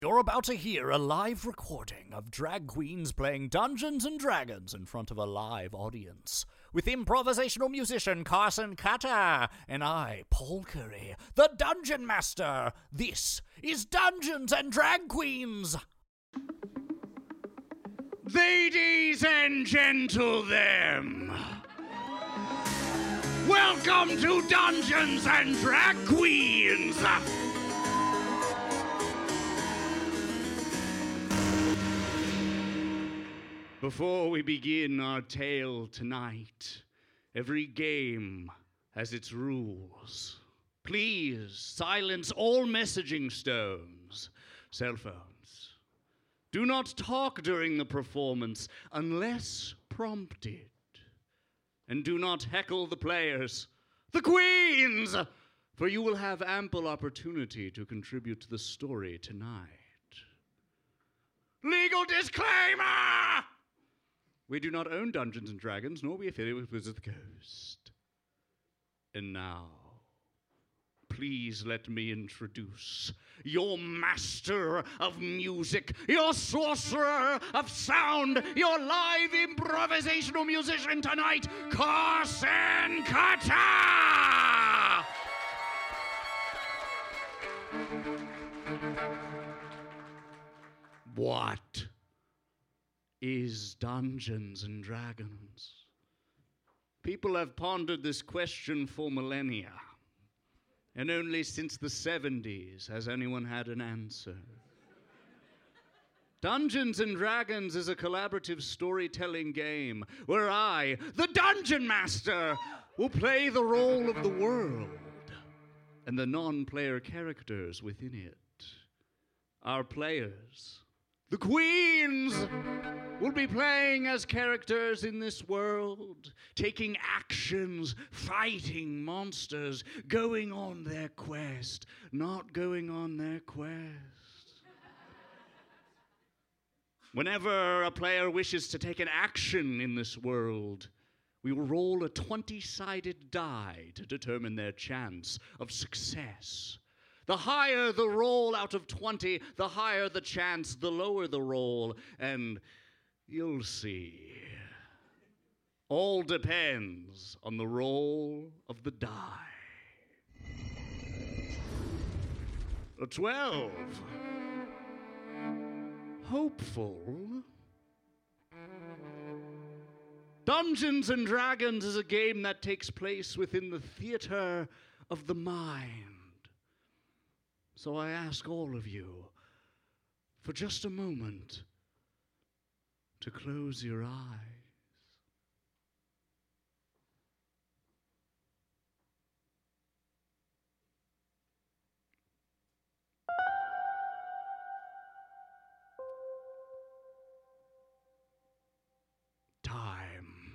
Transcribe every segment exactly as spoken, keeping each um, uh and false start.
You're about to hear a live recording of drag queens playing Dungeons and Dragons in front of a live audience, with improvisational musician Carson Cutter and I, Paul Curry, the Dungeon Master. This is Dungeons and Drag Queens! Ladies and gentlemen, welcome to Dungeons and Drag Queens! Before we begin our tale tonight, every game has its rules. Please silence all messaging stones, cell phones. Do not talk during the performance unless prompted. And do not heckle the players, the queens, for you will have ample opportunity to contribute to the story tonight. Legal disclaimer! We do not own Dungeons and Dragons, nor are we affiliated with Wizards of the Coast. And now, please let me introduce your master of music, your sorcerer of sound, your live improvisational musician tonight, Carson Cutter! What is Dungeons and Dragons? People have pondered this question for millennia, and only since the seventies has anyone had an answer. Dungeons and Dragons is a collaborative storytelling game where I, the Dungeon Master, will play the role of the world and the non-player characters within it. Our players, the queens, will be playing as characters in this world, taking actions, fighting monsters, going on their quest, not going on their quest. Whenever a player wishes to take an action in this world, we will roll a twenty-sided die to determine their chance of success. The higher the roll out of twenty, the higher the chance, the lower the roll, and you'll see. All depends on the roll of the die. A twelve. Hopeful. Dungeons and Dragons is a game that takes place within the theater of the mind. So I ask all of you, for just a moment, to close your eyes. Time,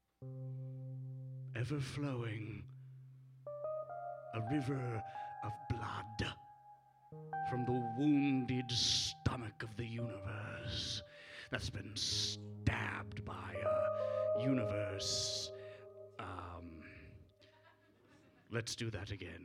ever flowing, a river of blood from the wounded stomach of the universe that's been stabbed by a universe. Um, let's do that again.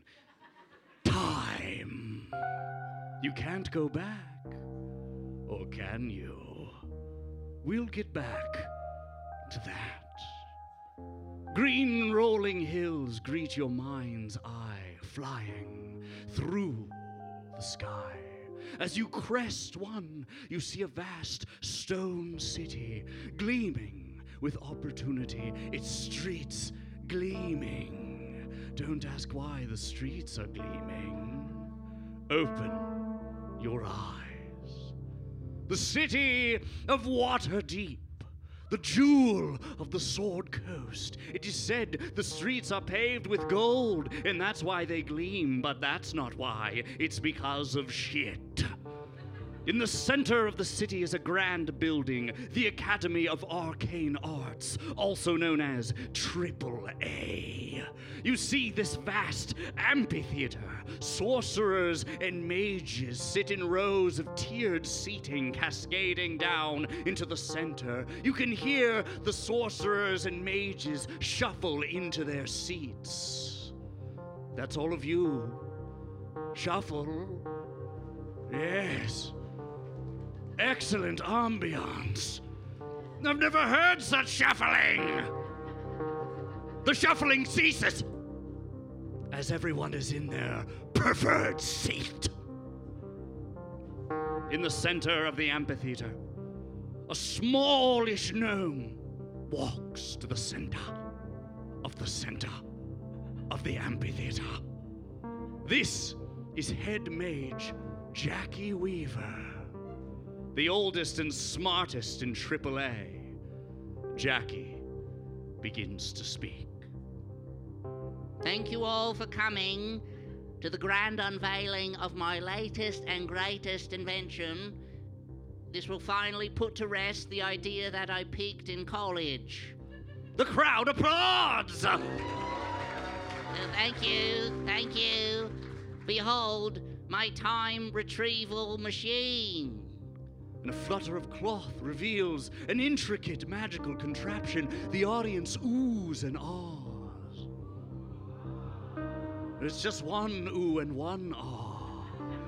Time. You can't go back. Or can you? We'll get back to that. Green rolling hills greet your mind's eye, flying through the sky. As you crest one, you see a vast stone city gleaming with opportunity, its streets gleaming. Don't ask why the streets are gleaming. Open your eyes. The city of Waterdeep, the jewel of the Sword Coast. It is said the streets are paved with gold, and that's why they gleam, but that's not why. It's because of shit. In the center of the city is a grand building, the Academy of Arcane Arts, also known as Triple A. You see this vast amphitheater. Sorcerers and mages sit in rows of tiered seating cascading down into the center. You can hear the sorcerers and mages shuffle into their seats. That's all of you. Shuffle. Yes. excellent ambiance. I've never heard such shuffling. The shuffling ceases as everyone is in their preferred seat. In the center of the amphitheater, a smallish gnome walks to the center of the center of the amphitheater. This is head mage Jackie Weaver, the oldest and smartest in triple A. Jackie begins to speak. Thank you all for coming to the grand unveiling of my latest and greatest invention. This will finally put to rest the idea that I peaked in college. The crowd applauds! Uh, thank you, thank you. Behold, my time retrieval machine. And a flutter of cloth reveals an intricate magical contraption. The audience oohs and ahs. There's just one ooh and one ah.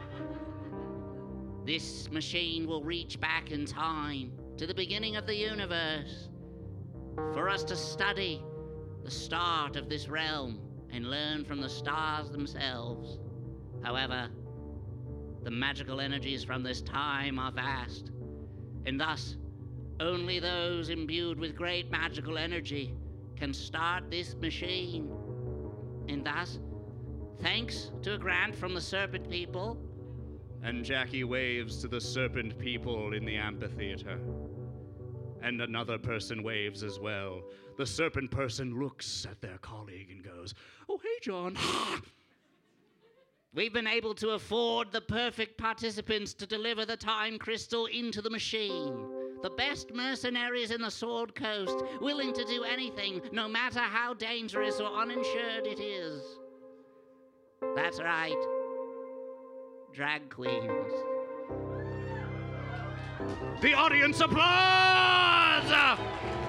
This machine will reach back in time to the beginning of the universe for us to study the start of this realm and learn from the stars themselves. However, the magical energies from this time are vast, and thus only those imbued with great magical energy can start this machine. And thus, thanks to a grant from the Serpent People. And Jackie waves to the Serpent People in the amphitheater. And another person waves as well. The Serpent person looks at their colleague and goes, "Oh, hey, John." We've been able to afford the perfect participants to deliver the time crystal into the machine. The best mercenaries in the Sword Coast, willing to do anything, no matter how dangerous or uninsured it is. That's right. Drag queens. The audience applauds!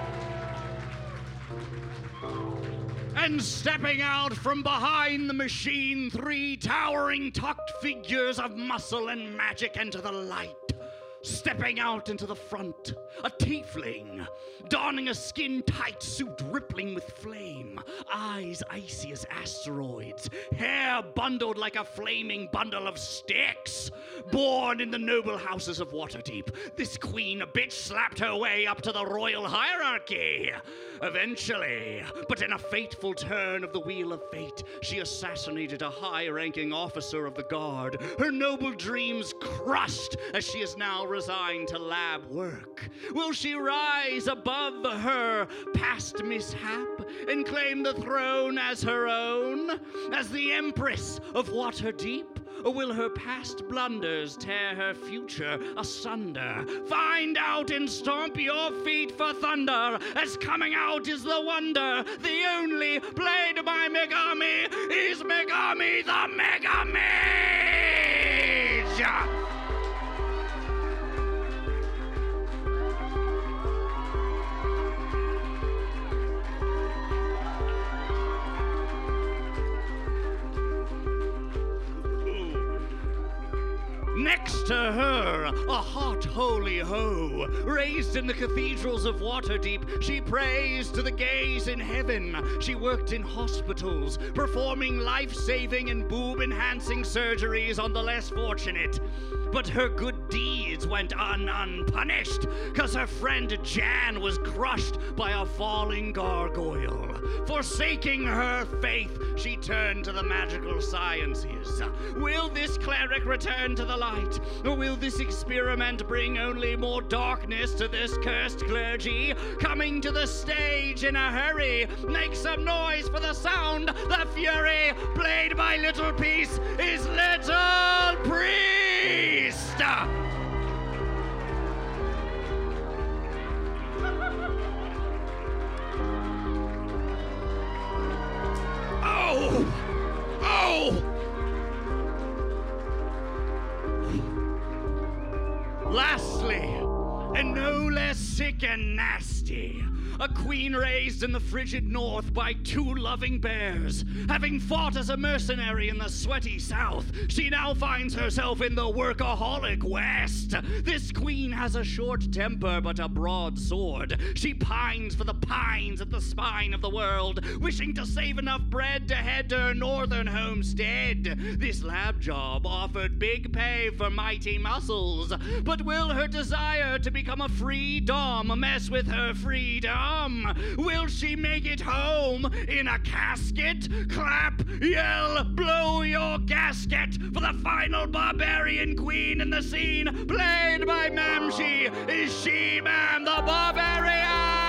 And stepping out from behind the machine, three towering tucked figures of muscle and magic enter the light. Stepping out into the front, a tiefling, donning a skin-tight suit rippling with flame, eyes icy as asteroids, hair bundled like a flaming bundle of sticks. Born in the noble houses of Waterdeep, this queen bitch slapped her way up to the royal hierarchy. Eventually, but in a fateful turn of the wheel of fate, she assassinated a high-ranking officer of the guard, her noble dreams crushed as she is now resigned to lab work. Will she rise above her past mishap and claim the throne as her own, as the Empress of Waterdeep? Or will her past blunders tear her future asunder? Find out and stomp your feet for thunder, as coming out is the wonder. The only played by Megami is Megami the Mega Mage! Next to her, a hot holy ho. Raised in the cathedrals of Waterdeep, she prays to the gays in heaven. She worked in hospitals, performing life-saving and boob-enhancing surgeries on the less fortunate. But her good deeds went un unpunished, cause her friend Jan was crushed by a falling gargoyle. Forsaking her faith, she turned to the magical sciences. Will this cleric return to the light, or will this experiment bring only more darkness to this cursed clergy? Coming to the stage in a hurry, make some noise for the sound, the fury, played by Little Peace, is Little Priest! Oh! Oh! Lastly, and no less sick and nasty, A queen raised in the frigid north by two loving bears. Having fought as a mercenary in the sweaty south, she now finds herself in the workaholic west. This queen has a short temper but a broad sword. She pines for the pines at the spine of the world, wishing to save enough bread to head to her northern homestead. This lab job offered big pay for mighty muscles, but will her desire to become a free dom mess with her freedom? Will she make it home in a casket? Clap, yell, blow your gasket for the final barbarian queen in the scene, played by Mamshi. Is she, ma'am, the barbarian?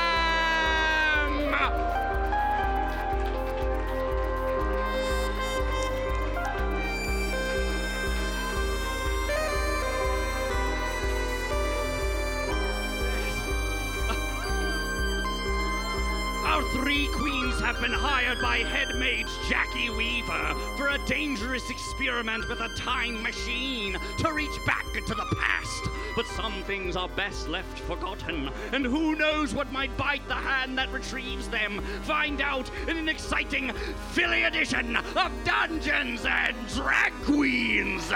Our three queens have been hired by head mage Jackie Weaver for a dangerous experiment with a time machine to reach back into the past. But some things are best left forgotten, and who knows what might bite the hand that retrieves them. Find out in an exciting Philly edition of Dungeons and Drag Queens.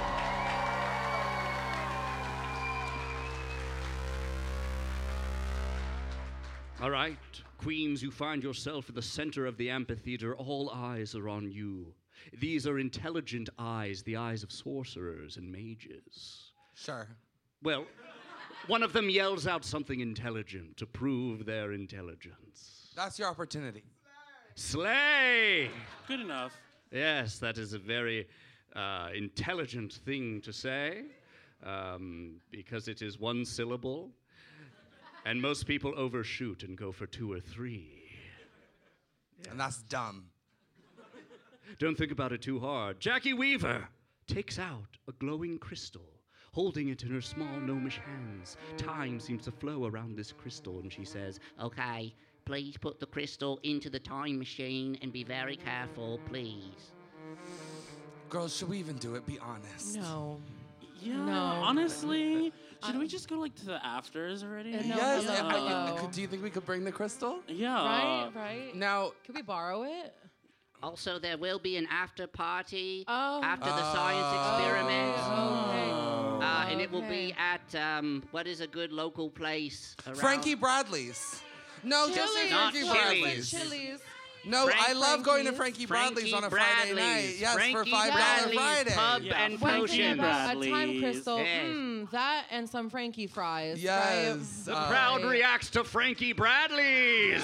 All right, queens, you find yourself at the center of the amphitheater. All eyes are on you. These are intelligent eyes, the eyes of sorcerers and mages. Sure. Well, one of them yells out something intelligent to prove their intelligence. That's your opportunity. Slay! Good enough. Yes, that is a very uh, intelligent thing to say, um, because it is one syllable. And most people overshoot and go for two or three. Yeah. And that's dumb. Don't think about it too hard. Jackie Weaver takes out a glowing crystal, holding it in her small gnomish hands. Time seems to flow around this crystal, and she says, Okay, please put the crystal into the time machine and be very careful, please. Girls, should we even do it? Be honest. No. Yeah, No. honestly, should we just go like to the afters already? Uh, no, Yes. hello, and I- hello. could- do you think we could bring the crystal? Yeah. Right, right. Now, Could we borrow it? Also, there will be an after party Oh. after the science experiment. Okay. Uh, and it will be Okay. at, um, what is a good local place around? Frankie Bradley's. No, just say Chili's. Not Frankie Chili's. Bradley's. Chili's. No, Frank- I love going to Frankie's. Frankie Bradley's on a Friday Bradley's. night. Yes, Frankie for five dollars Bradley's Friday. Pub Yeah, and Frankie One thing potion. about a time Bradley's. crystal, Yes. mm, that and some Frankie fries. Yes. Right? uh, crowd Right. reacts to Frankie Bradley's.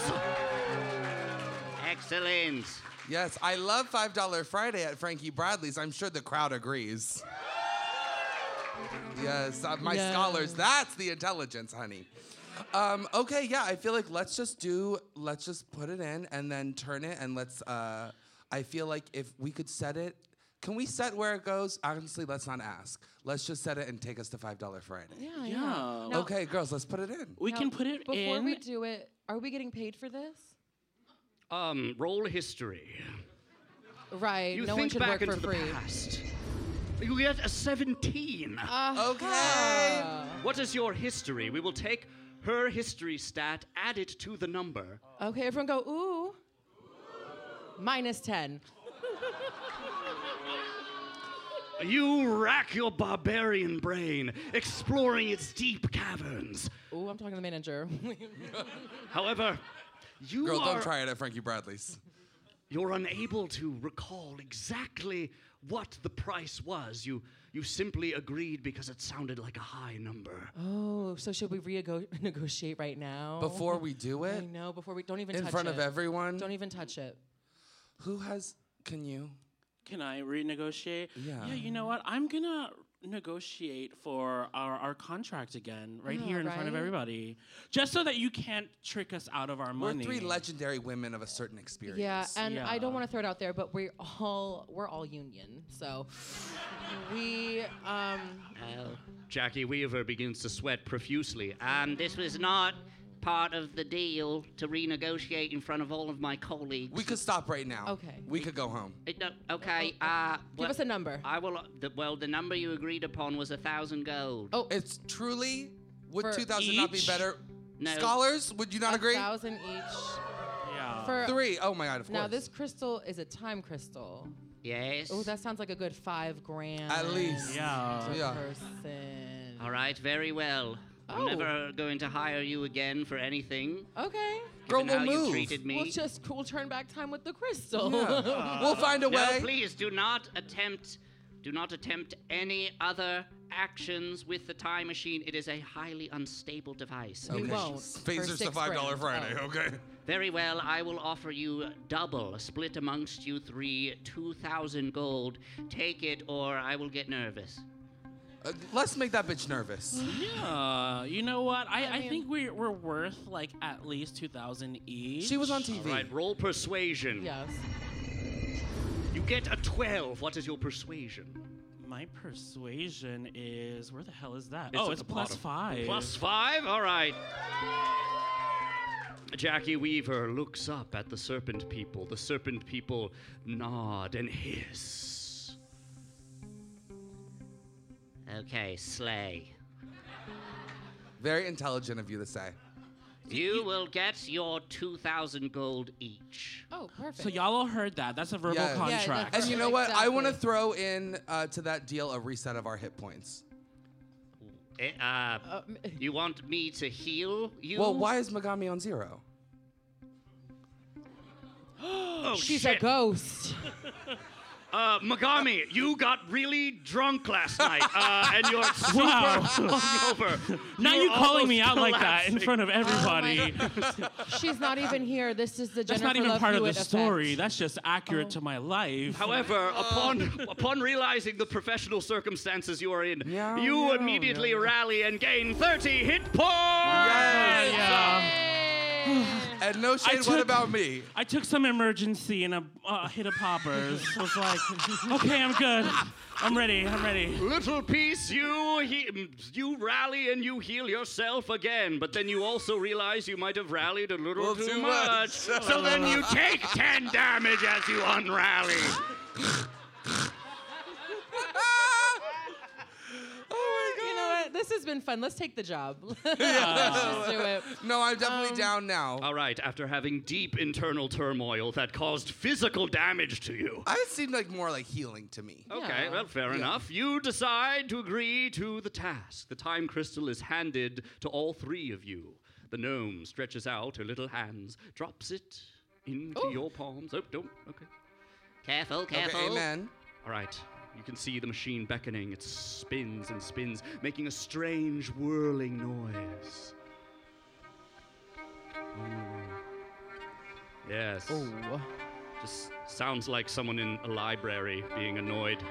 Excellent. Yes, I love five dollars Friday at Frankie Bradley's. I'm sure the crowd agrees. Yes, uh, my Yeah. scholars, that's the intelligence, honey. Um, okay, yeah, I feel like let's just do, let's just put it in and then turn it and let's, uh, I feel like if we could set it, can we set where it goes? Honestly, let's not ask. Let's just set it and take us to five dollars Friday. Yeah, Yeah. yeah. Now- Okay, girls, let's put it in. We now, can put it before in. we do it. Are we getting paid for this? Um, roll history. Right. You no one think should back work into for the free. past. You get a seventeen. Uh, Okay. What is your history? We will take her history stat, add it to the number. Okay, everyone go, ooh. Minus ten. You rack your barbarian brain, exploring its deep caverns. Ooh, I'm talking to the manager. However, you Girls, are don't try it at Frankie Bradley's. you're unable to recall exactly what the price was. You you simply agreed because it sounded like a high number. Oh, so should we renegotiate right now? Before we do I it, know, before we, don't even in touch front it. of everyone, Don't even touch it. who has, can you? Can I renegotiate? Yeah. Yeah, you know what? I'm gonna negotiate for our, our contract again, right Yeah, here in front of right? everybody. Just so that you can't trick us out of our We're money. three legendary women of a certain experience. Yeah, and I don't Yeah. want to throw it out there, but we're all we're all union, so we um. Oh. Jackie Weaver begins to sweat profusely. Um, this was not part of the deal to renegotiate in front of all of my colleagues. We could stop right now. Okay. We could go home. It, no, okay, uh... Give well, us a number. I will... Uh, the, well, the number you agreed upon was a thousand gold. Oh, It's truly, would For two thousand not be each? better? No. Scholars, would you not a agree? thousand each. Yeah. For Three. Oh my God, of now, course. this crystal is a time crystal. Yes. Oh, that sounds like a good five grand. At least. Yeah. per Yeah. person. All right, very well. I'm Oh. never going to hire you again for anything. Okay. Girl, Given we'll how you move. treated me. We'll just we'll turn back time with the crystal. Yeah. We'll find a No, way. please do not attempt do not attempt any other actions with the time machine. It is a highly unstable device. We Okay. won't. Phasers for to six five dollar grand. Friday. Oh. Okay. Very well, I will offer you double, split amongst you three, two thousand gold. Take it or I will get nervous. Uh, let's make that bitch nervous. Yeah. You know what? I, I I, mean- think we're, we're worth like at least two thousand each. She was on T V. All right, roll persuasion. Yes. You get a twelve. What is your persuasion? My persuasion is where the hell is that? It's oh, at it's the plus bottom. five. Plus five? All right. Jackie Weaver looks up at the serpent people. The serpent people nod and hiss. Okay, slay. Very intelligent of you to say. You will get your two thousand gold each. Oh, perfect. So y'all all heard that. That's a verbal Yeah. Yeah, contract. And you know what? I want to Exactly. throw in uh, to that deal a reset of our hit points. Eh, uh, Uh, m- you want me to heal you? Well, why is Megami on zero? Oh, She's shit. a ghost. Uh, Megami, you got really drunk last night, uh, and you're super Wow. hungover. now You're you calling me almost out like that in collapsing. front of everybody. She's not even here. This is the That's Jennifer not even Love part of the Hewitt story. effect. That's just accurate Oh. to my life. However, upon upon realizing the professional circumstances you are in, Meow, you meow, immediately meow. rally and gain thirty hit points. Yes. yeah. And no shade, what took- about me? I took some emergency and a uh, hit of poppers. Was like, okay, I'm good. I'm ready. I'm ready. Little piece, you he- you rally and you heal yourself again, but then you also realize you might have rallied a little Well, too, too much. much. So then you take ten damage as you unrally. You know what? This has been fun. Let's take the job. Let's just do it. No, I'm definitely Um, down now. All right, after having deep internal turmoil that caused physical damage to you. I seemed like more like healing to me. Okay, Yeah. well, fair Yeah. enough. You decide to agree to the task. The time crystal is handed to all three of you. The gnome stretches out her little hands, drops it into Ooh. your palms. Oh, don't. Okay. Careful, careful. Okay, amen. All right. You can see the machine beckoning. It spins and spins, making a strange whirling noise. Ooh. Yes. Oh. Just sounds like someone in a library being annoyed.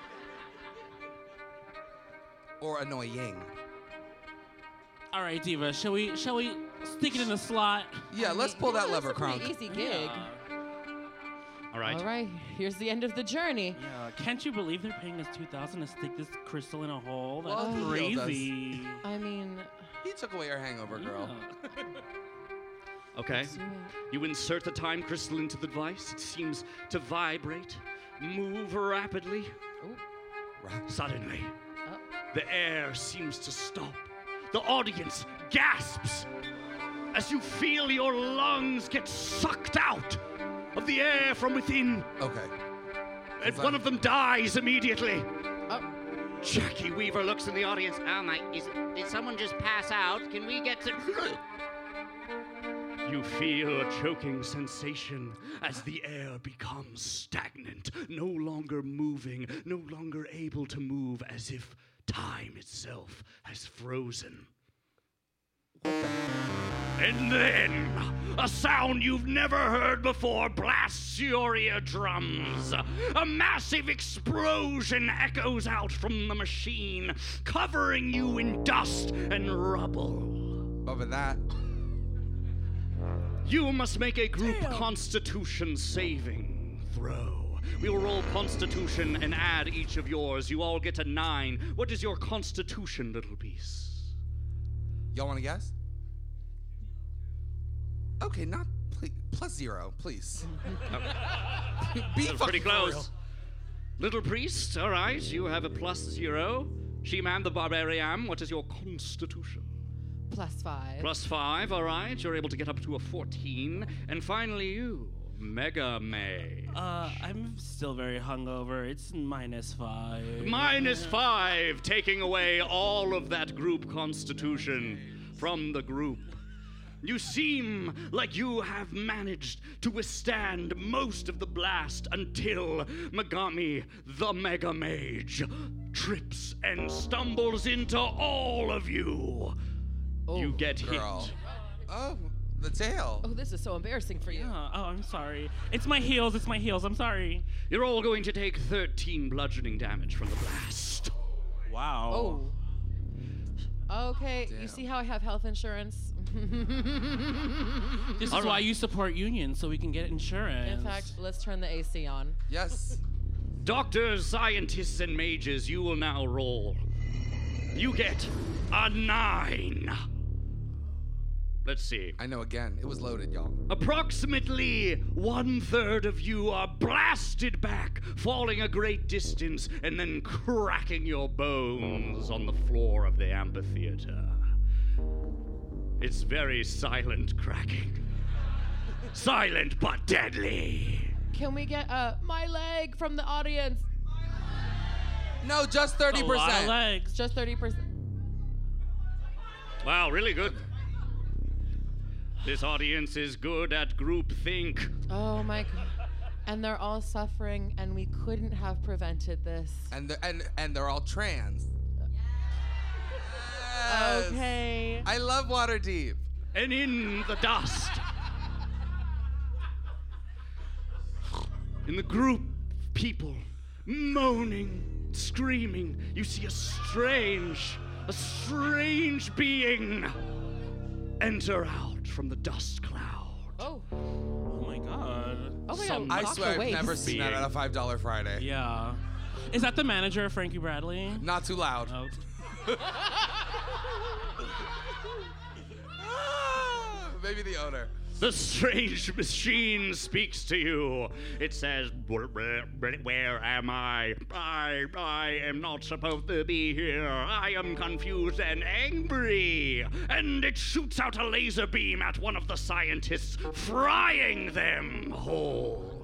Or annoying. All right, Diva. Shall we? Shall we stick it in the slot? Yeah, let's pull that Yeah, lever, that's a pretty Kronk. easy gig. All right. All right, here's the end of the journey. Yeah. Can't you believe they're paying us two thousand to stick this crystal in a hole? That's Well, he healed us. crazy. I mean, He took away our hangover, girl. Yeah. Okay. do it. You insert the time crystal into the device. It seems to vibrate, move rapidly. Ooh. Right. Suddenly, Uh. the air seems to stop. The audience gasps as you feel your lungs get sucked out of the air from within, Okay. and that- one of them dies immediately. Oh, Jackie Weaver looks in the audience. Oh my, is, did someone just pass out? Can we get to... You feel a choking sensation as the air becomes stagnant, no longer moving, no longer able to move, as if time itself has frozen. And then, a sound you've never heard before blasts your eardrums. A massive explosion echoes out from the machine, covering you in dust and rubble. Over that. You must make a group constitution saving throw. We will roll constitution and add each of yours. You all get a nine. What is your constitution, little piece? Y'all want to guess? Okay, not please, plus zero, please. Be That's fucking pretty for close. real. Little priest, all right, you have a plus zero. She-Man the Barbarian, what is your constitution? Plus five. Plus five, all right. You're able to get up to a fourteen. And finally, you, Mega May. Uh, I'm still very hungover. It's minus five. Minus five, taking away all of that group constitution from the group. You seem like you have managed to withstand most of the blast until Megami, the Mega Mage, trips and stumbles into all of you. Oh, You get Girl. hit. Oh, the tail. Oh, this is so embarrassing for you. Yeah. Oh, I'm sorry. It's my heels. It's my heels. I'm sorry. You're all going to take thirteen bludgeoning damage from the blast. Wow. Oh. Okay, Damn. you see how I have health insurance? This is All why right. you support unions, so we can get insurance. In fact, let's turn the A C on. Yes. Doctors, scientists, and mages, you will now roll. You get a nine. Let's see. I know again. It was loaded, y'all. Approximately one third of you are blasted back, falling a great distance, and then cracking your bones on the floor of the amphitheater. It's very silent cracking. Silent but deadly. Can we get uh, my leg from the audience? No, just thirty A lot of percent. legs. Just thirty percent. Wow, really good. This audience is good at groupthink. Oh my god. And they're all suffering, and we couldn't have prevented this. And they're, and and they're all trans. Yes. Okay. I love Waterdeep. And in the dust, in the group of people moaning, screaming, you see a strange, a strange being enter out from the dust cloud. Oh. Oh my god. Oh my Some- god. I Rock swear the I've waves. never seen that on a five dollar Friday. Yeah. Is that the manager of Frankie Bradley? Not too loud. Oh. Ah, maybe the owner. The strange machine speaks to you. It says, "Where, where- where am I? I, I am not supposed to be here. I am confused and angry." And it shoots out a laser beam at one of the scientists, frying them whole.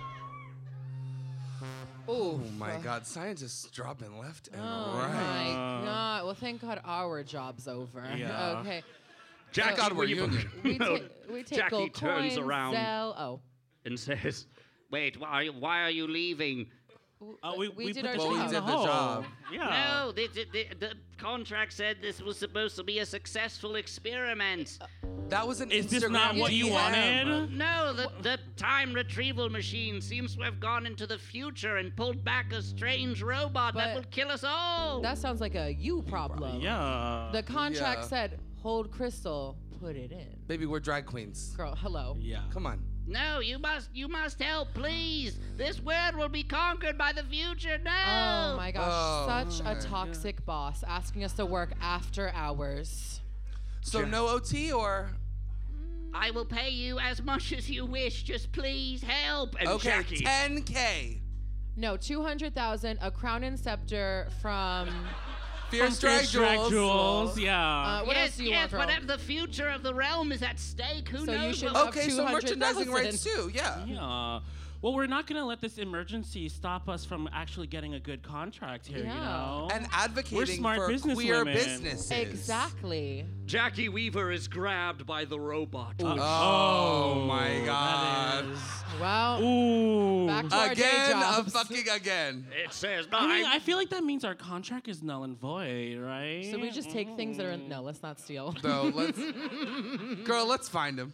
Oh Oh my God, scientists dropping left and Oh right. my god. Well, thank God our job's over. Yeah. Okay. Jackie God we're Weaver- union. We, No, ta- we take Jackie gold turns coins, around sell. Oh. and says, "Wait, why, why are you leaving?" Oh, we, We we, did put our the Well, we thing in did the the hole. job. Yeah. No, the, the, the contract said this was supposed to be a successful experiment. That was an Is this Instagram not what you D M. wanted? No, the, the time retrieval machine seems to have gone into the future and pulled back a strange robot that But will kill us all. That sounds like a you problem. Yeah. The contract Yeah. said, hold crystal, put it in. Baby, we're drag queens. Girl, hello. yeah. Come on. No, you must you must help, please. This world will be conquered by the future. No. Oh my gosh, Oh, such my a toxic boss asking us to work after hours. So no O T or? I will pay you as much as you wish. Just please help. And Okay, Jackie, ten K. No, two hundred thousand, a crown and scepter from. Fierce From drag Fierce Drag jewels. Jewels, yeah. Uh, what yes, else do you yes, want, girl? whatever the future of the realm is at stake. Who So you knows? should what- have Okay, so merchandising 200,000. rights too. Yeah. yeah. Well, we're not going to let this emergency stop us from actually getting a good contract here, Yeah. you know? And advocating smart for business queer women. businesses. Exactly. Jackie Weaver is grabbed by the robot. Oh, my That God. is- Well, Ooh. back to our day Again, a jobs. fucking again. It says, I mean, "I- I feel like that means our contract is null and void, right? So we just take things that are no. Let's not steal. So let's, girl, let's find him.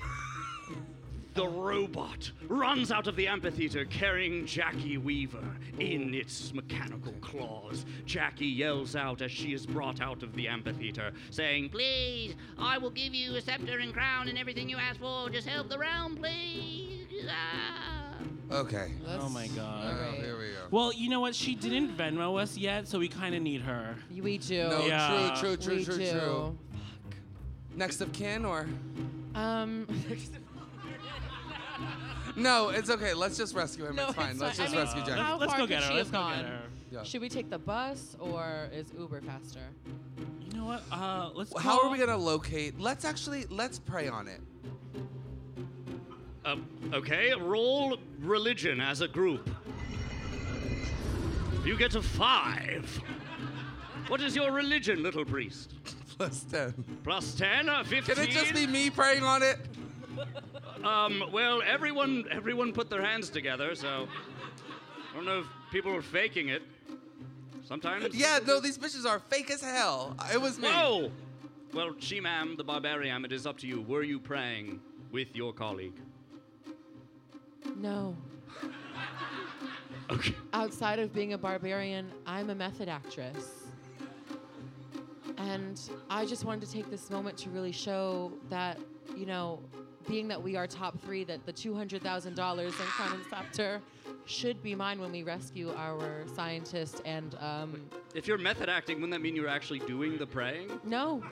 The robot runs out of the amphitheater carrying Jackie Weaver in its mechanical claws. Jackie yells out as she is brought out of the amphitheater, saying, Please, I will give you a scepter and crown and everything you ask for. Just help the realm, please. Ah. Okay. Let's- Oh my God. All Oh, right. here we go. Well, you know what? She didn't Venmo us yet, so we kind of need her. We do. No, Yeah. true, true, true, we true, do. true. Next of kin or? Um. No, it's okay. Let's just rescue him. No, it's fine. it's Let's fine. just I mean, rescue Jackie. how Let's far go could get her. she Let's have go gone? get her. Yeah. Should we take the bus or is Uber faster? You know what? Uh, let's. How call- are we gonna locate? Let's actually let's pray on it. Uh, okay, roll religion as a group. You get a five. What is your religion, little priest? Plus ten. Plus ten, uh, fifteen. Can it just be me praying on it? Um, well, everyone, everyone put their hands together, so I don't know if people are faking it. Sometimes. Yeah, no, these bitches are fake as hell. It was me. Whoa! Well, Shemam, the barbarian, it is up to you. Were you praying with your colleague? No. Okay. Outside of being a barbarian, I'm a method actress. And I just wanted to take this moment to really show that, you know, being that we are top three, that the two hundred thousand dollars in Crown and Scepter should be mine when we rescue our scientist and, um... If you're method acting, wouldn't that mean you're actually doing the praying? No.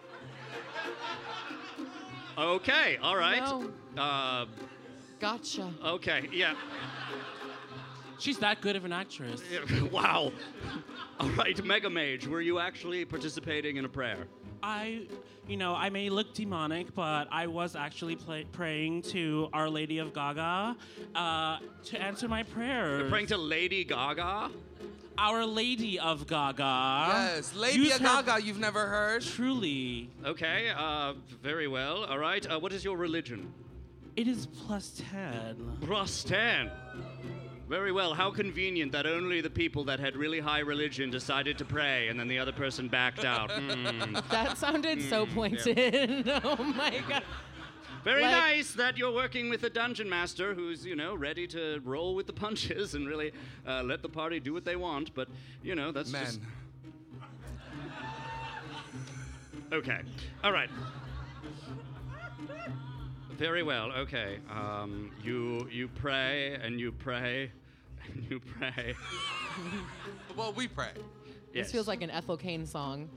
Okay, all right. No. Uh, Gotcha. okay, yeah. She's that good of an actress. Wow. All right, Mega Mage, were you actually participating in a prayer? I, you know, I may look demonic, but I was actually play- praying to Our Lady of Gaga uh, to answer my prayers. You're praying to Lady Gaga? Our Lady of Gaga. Yes, Lady Use her- Gaga, you've never heard? Truly. Okay, uh, very well. All right, uh, what is your religion? It is plus ten. Plus ten. Very well. How convenient that only the people that had really high religion decided to pray and then the other person backed out. Mm. That sounded so pointed. Oh my god. Very Like- nice that you're working with a dungeon master who's, you know, ready to roll with the punches and really uh, let the party do what they want. But, you know, that's Men. just... Okay. All right. Very well. Okay. Um, you you pray and you pray and you pray. Well, we pray. Yes. This feels like an Ethel Cain song.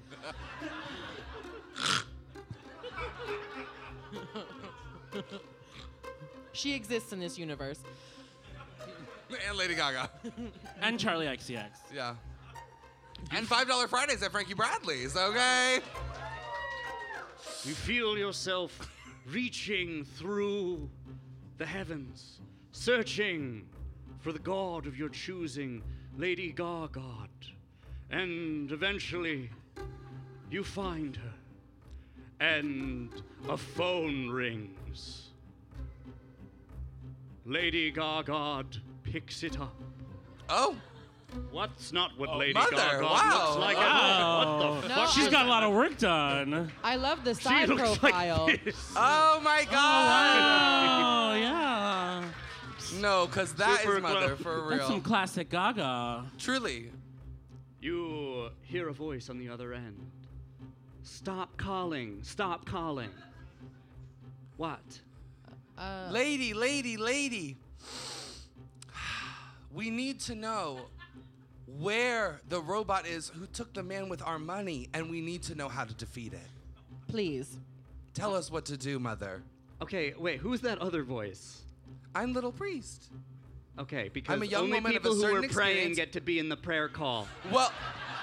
She exists in this universe. And Lady Gaga. And Charlie X C X. Yeah. And five dollar Fridays at Frankie Bradley's, okay? You feel yourself reaching through the heavens, searching for the god of your choosing, Lady Gaga. And eventually, you find her, and a phone rings. Lady Gaga picks it up. Oh, What's not what Lady Mother, Gaga wow. looks like Wow. at all? What the No, fuck? She's is got a that? lot of work done. I love the She side looks profile. like this. oh my God. Oh, yeah. No, because that Super is Mother, close. for That's some real. classic Gaga. Truly. You hear a voice on the other end. Stop calling. Stop calling. What? Uh, Lady, lady, lady. We need to know where the robot is who took the man with our money, and we need to know how to defeat it. please. Tell us what to do, Mother. Okay, wait, who's that other voice? I'm Little Priest. Okay, because I'm a young only woman of a people who certain are praying experience. get to be in the prayer call. Well,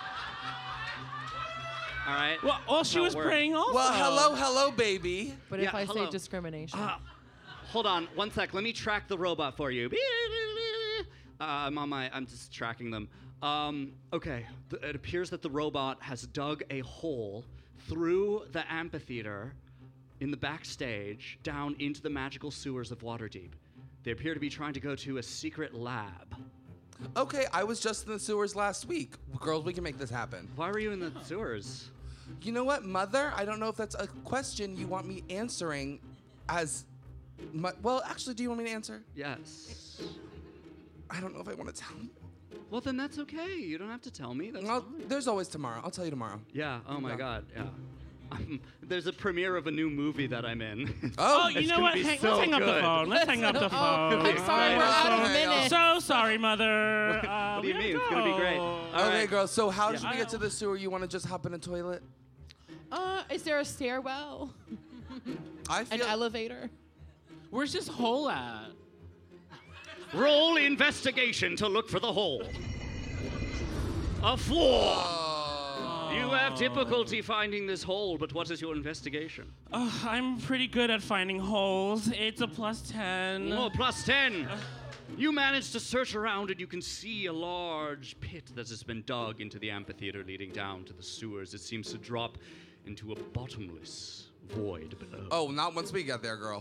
All right? Well, well she That'll was work. I'm also. well, hello, hello, baby. But Yeah, if I hello. say discrimination. Uh, hold on, one sec. Let me track the robot for you. Uh, I'm on my. I'm just tracking them. Um, okay. Th- it appears that the robot has dug a hole through the amphitheater in the backstage down into the magical sewers of Waterdeep. They appear to be trying to go to a secret lab. Okay, I was just in the sewers last week. Girls, we can make this happen. Why were you in the sewers? You know what, Mother? I don't know if that's a question you want me answering as... mu- well, actually, do you want me to answer? Yes. I don't know if I want to tell you. Well, then that's okay. You don't have to tell me. That's Well, fine. there's always tomorrow. I'll tell you tomorrow. Yeah. Oh my Yeah. God. Yeah. Um, there's a premiere of a new movie that I'm in. Oh, Oh, you It's know gonna what? be Hang, so let's hang up the good. phone. Let's hang up the Oh, phone. I'm sorry, we're out of Okay, minutes. So sorry, Mother. Uh, What do we you mean? gotta It's gonna be great. go. All okay, right. girls. So how Yeah, should we I get to don't- the sewer? You want to just hop in a toilet? Uh, is there a stairwell? I An feel. elevator? Where's this hole at? Roll investigation to look for the hole. A four. Oh. You have difficulty finding this hole, but what is your investigation? Oh, I'm pretty good at finding holes. It's a plus ten. Oh, plus ten. You manage to search around and you can see a large pit that has been dug into the amphitheater leading down to the sewers. It seems to drop into a bottomless void below. Oh, not once we get there, girl.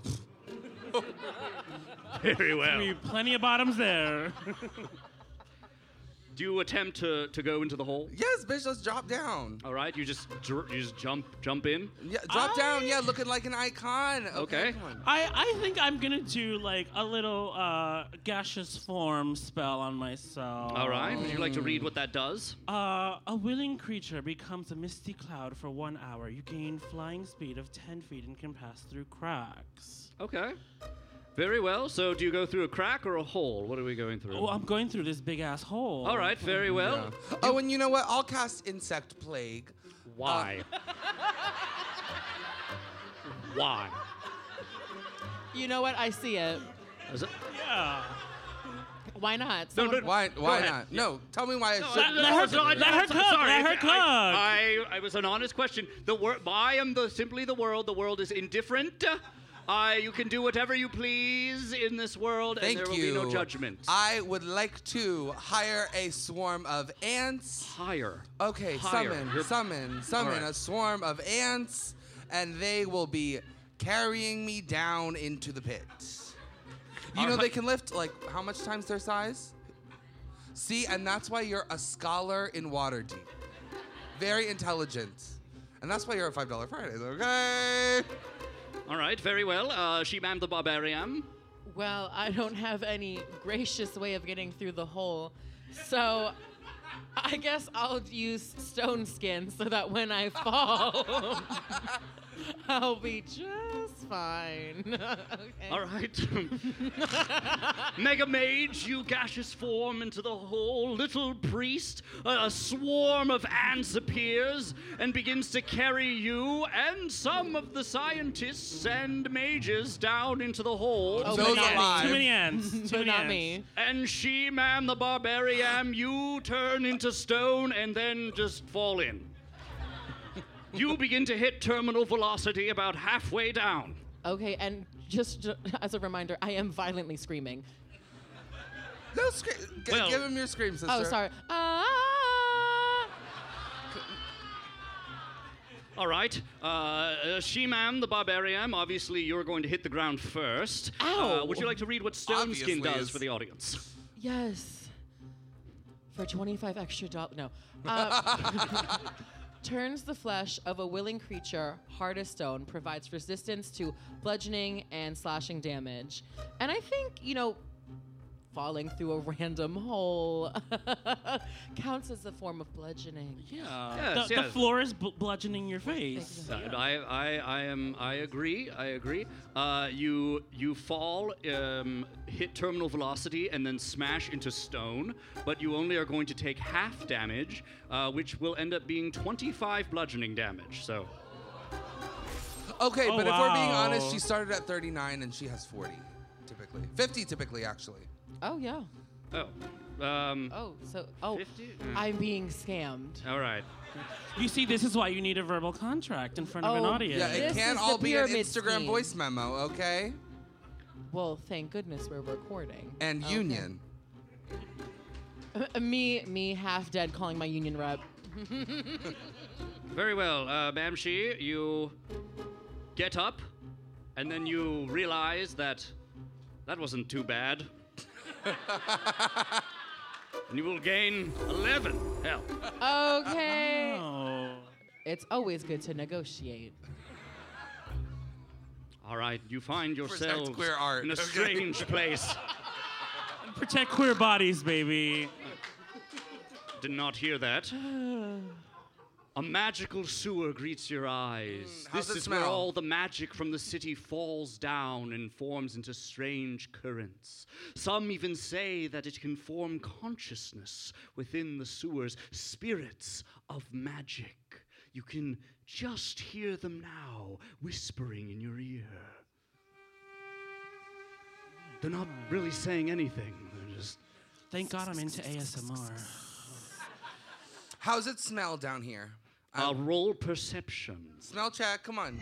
Very well. We plenty of bottoms there. Do you attempt to, to go into the hole? Yes, bitch, let's drop down. All right, you just dr- you just jump jump in. Yeah, drop I- down. Yeah, looking like an icon. Okay. Okay. Come on. I, I think I'm gonna do like a little uh, gaseous form spell on myself. All right. Would you like to read what that does? Uh, a willing creature becomes a misty cloud for one hour. You gain flying speed of ten feet and can pass through cracks. Okay. Very well. So do you go through a crack or a hole? What are we going through? Oh, I'm going through this big ass hole. All right. Very well. Yeah. Oh, and you know what? I'll cast Insect Plague. Why? Why? You know what? I see it. Is it? Yeah. Why not? No, Someone- no, Why? Why ahead. not? No, tell me why I No, should. I- let her- no, I- let her I'm cook, sorry. let her I- cook. I, I, I was an honest question. The wor- I am the simply the world. The world is indifferent. I, you can do whatever you please in this world, Thank and there will you. be no judgment. I would like to hire a swarm of ants. Higher. Okay, Higher. summon, You're- summon, summon All right. a swarm of ants, and they will be carrying me down into the pit. You All know right. they can lift like how much times their size? See, and that's why you're a scholar in Waterdeep. Very intelligent. And that's why you're a five dollar Fridays, okay? All right. Very well. Uh, She-Man the Barbarian. Well, I don't have any gracious way of getting through the hole, so I guess I'll use stone skin so that when I fall, I'll be just fine. Okay. All right. Mega Mage, you gaseous form into the hole. Little priest, a, a swarm of ants appears and begins to carry you and some of the scientists and mages down into the hole. Oh, Those but not alive. Too many ants. Too But many not ants. me. And She-Man the Barbarian, you turn into stone and then just fall in. You begin to hit terminal velocity about halfway down. Okay, and just ju- as a reminder, I am violently screaming. No, scream. G- Well- give him your scream, sister. Oh, sorry. Ah! All right. Uh, uh, She-Man, the Barbarian, obviously you're going to hit the ground first. Ow. Uh, would you like to read what Stone Obviously Skin does is- for the audience? Yes. For twenty-five extra dollars. No. Uh, turns the flesh of a willing creature hard as stone, provides resistance to bludgeoning and slashing damage. And I think, you know, falling through a random hole counts as a form of bludgeoning. Yeah. Yes, the, yes. the floor is bl- bludgeoning your face. Uh, I, I, I am. I agree. I agree. Uh, you, you fall, um, hit terminal velocity, and then smash into stone. But you only are going to take half damage, uh, which will end up being twenty-five bludgeoning damage. So, Okay, Oh, but if we're being wow. honest, she started at thirty-nine and she has forty, typically. fifty, typically, actually. Oh, yeah. oh, um, Oh, so, oh, fifty. I'm being scammed. All right. You see, this is why you need a verbal contract in front of an Oh, audience. Yeah, it This can't is all the be an pyramid Instagram scheme. voice memo, okay? Well, thank goodness we're recording. And Okay. union. Uh, me, me, half dead, calling my union rep. Very well, uh, Bamshi, you get up, and then you realize that that wasn't too bad. And you will gain eleven health. Okay. Oh. It's always good to negotiate. All right, you find Protect yourselves queer art, in a okay? strange place. Protect queer bodies, baby. Did not hear that. A magical sewer greets your eyes. how's this it is where smell? all the magic from the city falls down and forms into strange currents. Some even say that it can form consciousness within the sewers, spirits of magic. You can just hear them now, whispering in your ear. They're not really saying anything. They're just Thank God I'm into A S M R. How's it smell down here? I'll roll perception. Smell check, come on.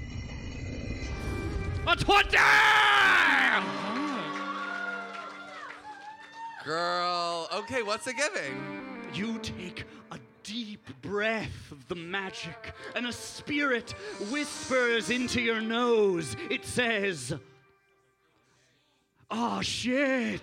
A twenty! Girl, okay, what's it giving? You take a deep breath of the magic, and a spirit whispers into your nose. It says, "Oh, shit."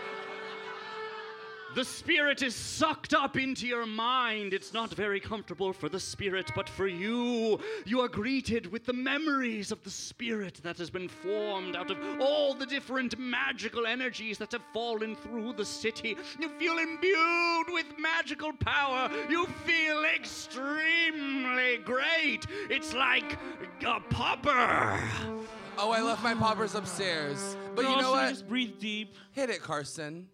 The spirit is sucked up into your mind. It's not very comfortable for the spirit, but for you, you are greeted with the memories of the spirit that has been formed out of all the different magical energies that have fallen through the city. You feel imbued with magical power. You feel extremely great. It's like a popper. Oh, I left my poppers upstairs. But Girl, you know should we what? Just breathe deep. Hit it, Carson.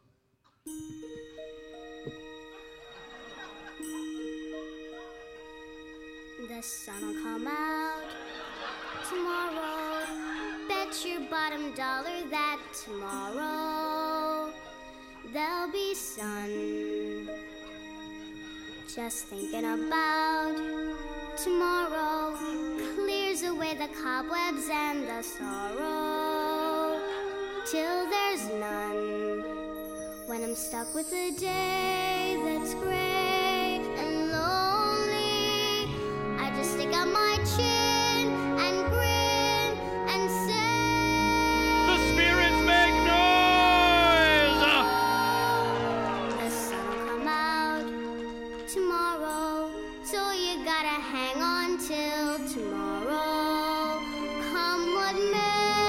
The sun'll come out tomorrow. Bet your bottom dollar that tomorrow there'll be sun. Just thinking about tomorrow clears away the cobwebs and the sorrow till there's none. When I'm stuck with a day that's gray and lonely, I just stick out my chin and grin and say, The spirits make noise! the sun'll come out tomorrow, so you gotta hang on till tomorrow. Come what may.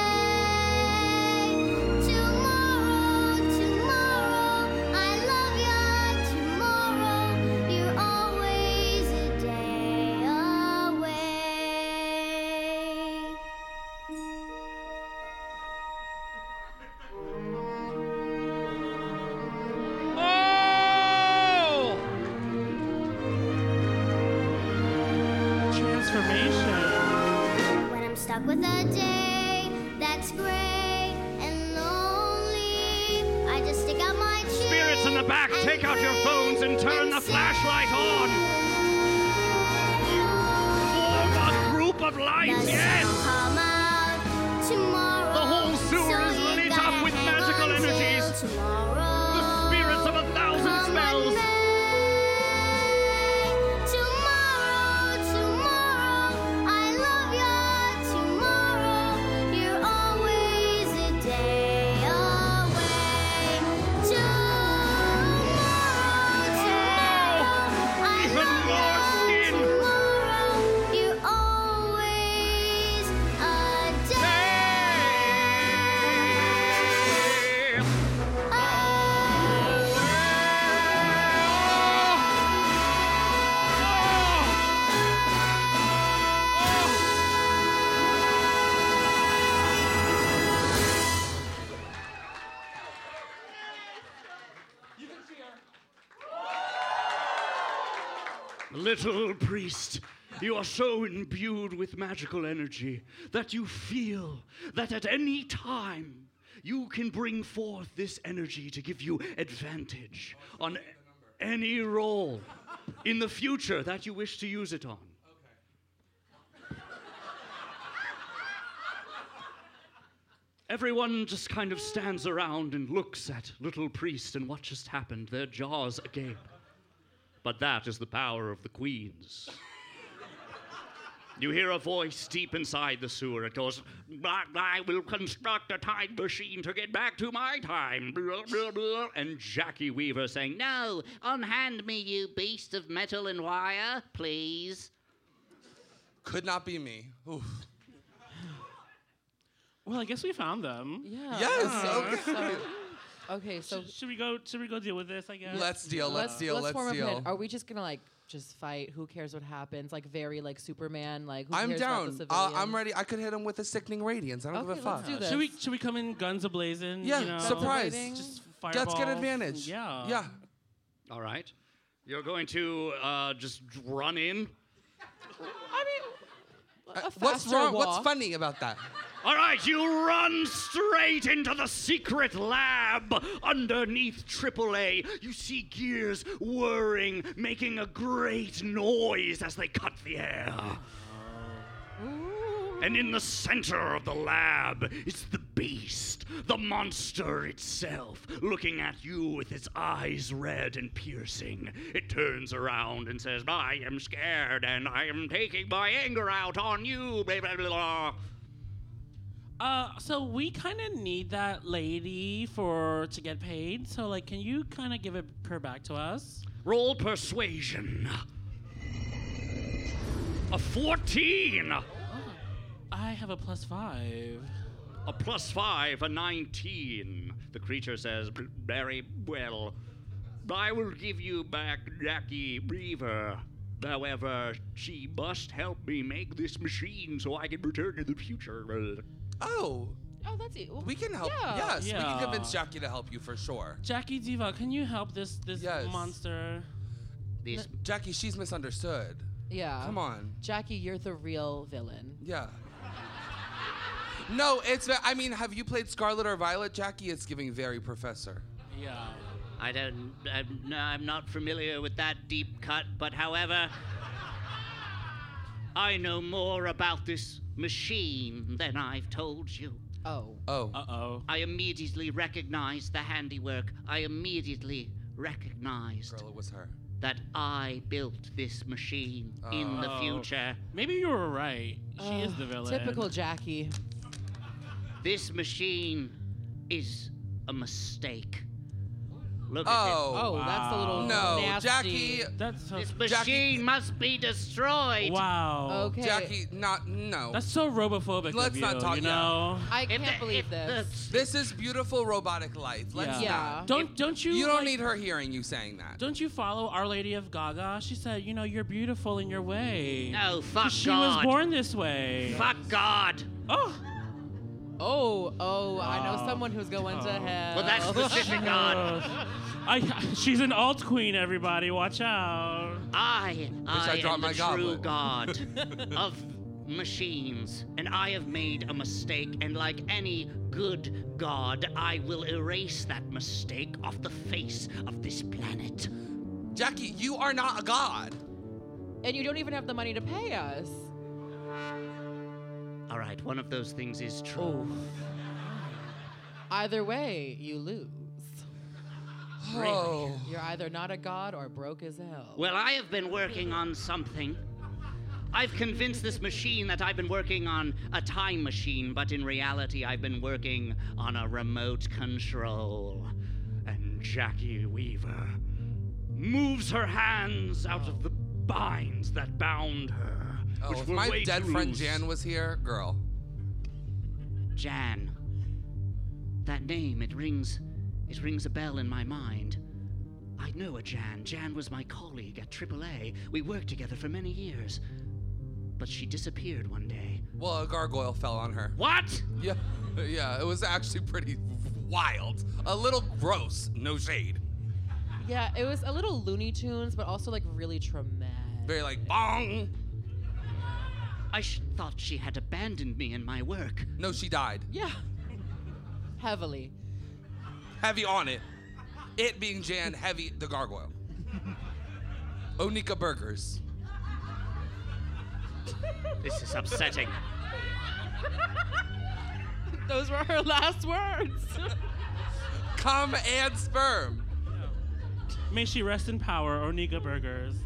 Tomorrow, tomorrow, I love ya. Tomorrow, you're always a day away. Oh! Transformation. When I'm stuck with a day that's gray and lonely, I just stick out my chin. Spirits in the back, and take out your phones and turn the say, flashlight on. Form a group of The lights, yes! sun'll come out tomorrow. The whole sewer so is you lit up gotta with hang magical on till energies. tomorrow. The spirits of a thousand Come spells. what may. Tomorrow, tomorrow, I love ya. Tomorrow, you're always a day away. Tomorrow, tomorrow, I Even love more ya. skin. Tomorrow, you're always a day Little priest, you are so imbued with magical energy that you feel that at any time you can bring forth this energy to give you advantage on any roll in the future that you wish to use it on. Everyone just kind of stands around and looks at little priest and what just happened, their jaws agape. But that is the power of the queens. You hear a voice deep inside the sewer. It goes, "I I will construct a time machine to get back to my time." Blah, blah, blah. And Jackie Weaver saying, No, unhand me, you beast of metal and wire, please. Could not be me. Oof. Well, I guess we found them. Yeah. Yes, okay. So, okay, so Should, should we go? Should we go deal with this? I guess. Let's deal, let's deal, let's form a deal. plan. Are we just gonna like just fight? Who cares what happens? Like very like Superman. Like who I'm cares down. About the Uh, civilians? I'm ready. I could hit him with a sickening radiance. I don't Okay, give a fuck. let's do this. Should we? Should we come in guns ablazing? Yeah, you know? surprise. Just Let's get fireball. advantage. Yeah. Yeah. all right, you're going to uh, just run in? I mean, a Uh, what's faster wrong? walk. What's funny about that? All right, you run straight into the secret lab underneath triple A. You see gears whirring, making a great noise as they cut the air. And in the center of the lab is the beast, the monster itself, looking at you with its eyes red and piercing. It turns around and says, I am scared, and I am taking my anger out on you, blah, blah, blah. Uh, so we kind of need that lady for to get paid. So, like, can you kind of give it her back to us? Roll persuasion. A fourteen. I have a plus five. A plus five, a nineteen. The creature says, very well. I will give you back Jackie Beaver. However, she must help me make this machine so I can return to the future. Oh, Oh, that's it. we can help. Yeah. Yes, we Yeah. can convince Jackie to help you for sure. Jackie Diva, can you help this this Yes. monster? This Jackie, she's misunderstood. Yeah. Come on. Jackie, you're the real villain. Yeah. No, it's. ve- I mean, have you played Scarlet or Violet, Jackie? It's giving very Professor. Yeah. I don't. I'm, no, I'm not familiar with that deep cut, but however, I know more about this machine than I've told you. Oh. Oh. Uh oh. I immediately recognized the handiwork. I immediately recognized Girl, it was her. that I built this machine in the Oh. future. Maybe you were right. She is the villain. Typical Jackie. This machine is a mistake. Look at Oh. Oh, that's a little No, nasty. Jackie. That's so. it. This Jackie- machine must be destroyed. Wow. Okay. Jackie, not no. That's so robophobic Let's of not you, talk- you yeah. know? I If can't the- believe if this. the- This is beautiful robotic life. Let's Yeah. Yeah. not. Don't don't you You don't like, need her hearing you saying that. Don't you follow Our Lady of Gaga? She said, you know, you're beautiful in your way. No, fuck She God. was born this way. Fuck God. Oh. Oh, oh, I know Oh. someone who's going to hell. Well, that's specific God. I, she's an alt queen, everybody. Watch out. I, I I dropped am my the true goblet. God of machines, and I have made a mistake, and like any good God, I will erase that mistake off the face of this planet. Jackie, you are not a god. And you don't even have the money to pay us. All right, one of those things is true. Either way, you lose. Oh. You're either not a god or broke as hell. Well, I have been working on something. I've convinced this machine that I've been working on a time machine, but in reality, I've been working on a remote control. And Jackie Weaver moves her hands out of the binds that bound her. Oh, which if were my way dead too friend loose. Jan was here, girl. Jan. That name, it rings, it rings a bell in my mind. I know a Jan. Jan was my colleague at triple A. We worked together for many years. But she disappeared one day. Well, a gargoyle fell on her. What? Yeah, yeah, it was actually pretty wild. A little gross, no shade. Yeah, it was a little Looney Tunes, but also like really traumatic. Very like, bong. I sh- thought she had abandoned me in my work. No, she died. Yeah. Heavily. Heavy on it. It being Jan, heavy the gargoyle. Onika Burgers. This is upsetting. Those were her last words. Cum and sperm. May she rest in power, Onika Burgers.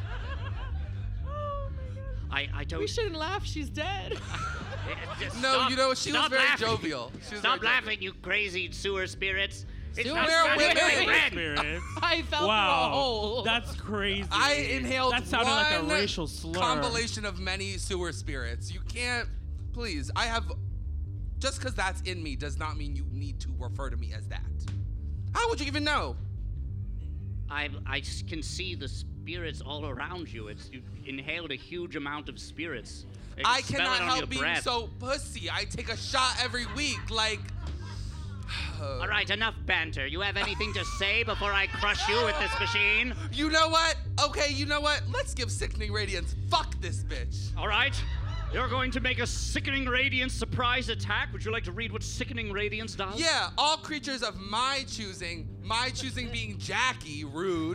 I, I don't. We shouldn't laugh, she's dead. Just No, stop- you know, she was stop very laughing. jovial. She was Stop very laughing, you crazy sewer spirits. It's Sewer not Where funny, women- my friend. Spirits. I fell through a Wow. hole. That's crazy. I inhaled That sounded like a one racial slur. compilation of many sewer spirits. You can't, please. I have, just because that's in me does not mean you need to refer to me as that. How would you even know? I I s- can see the spirits all around you. It's you inhaled a huge amount of spirits. You can I smell cannot it on help your being breath. so pussy. I take a shot every week. Like, All right, enough banter. You have anything to say before I crush you with this machine? you know what? Okay, you know what? Let's give Sickening Radiance. Fuck this bitch. All right. You're going to make a Sickening Radiance surprise attack. Would you like to read what Sickening Radiance does? Yeah, all creatures of my choosing, my choosing being Jackie, rude,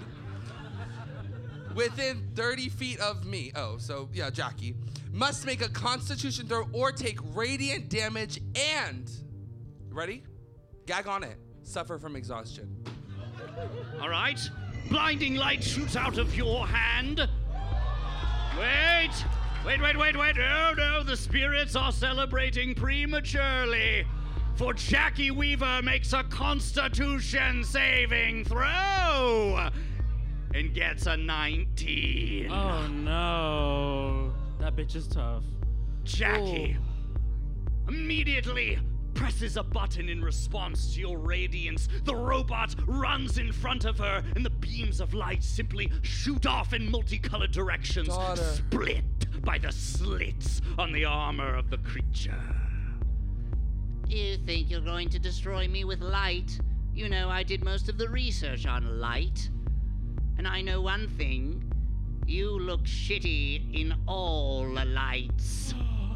within thirty feet of me, oh, so yeah, Jackie, must make a constitution throw or take radiant damage and, ready? Gag on it, suffer from exhaustion. All right. Blinding light shoots out of your hand. Wait. Wait, wait, wait, wait. No, no, the spirits are celebrating prematurely. For Jackie Weaver makes a constitution saving throw and gets a nineteen. Oh no. That bitch is tough. Jackie immediately presses a button in response to your radiance. The robot runs in front of her, and the beams of light simply shoot off in multicolored directions, Daughter. split by the slits on the armor of the creature. You think you're going to destroy me with light? You know, I did most of the research on light. And I know one thing. You look shitty in all the lights.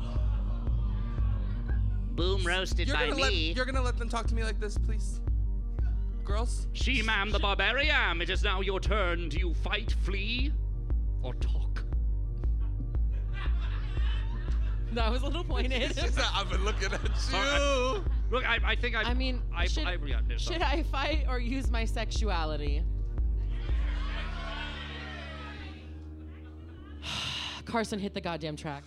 Boom roasted You're by gonna let, me. you're gonna let them talk to me like this, please? Girls? She-Ma'am the Barbarian, it is now your turn. Do you fight, flee, or talk? That was a little pointed. She said, I've been looking at you. Uh, Look, I, I think I... I mean, I, should, I, yeah, no, sorry. should I fight or use my sexuality? Carson, hit the goddamn track.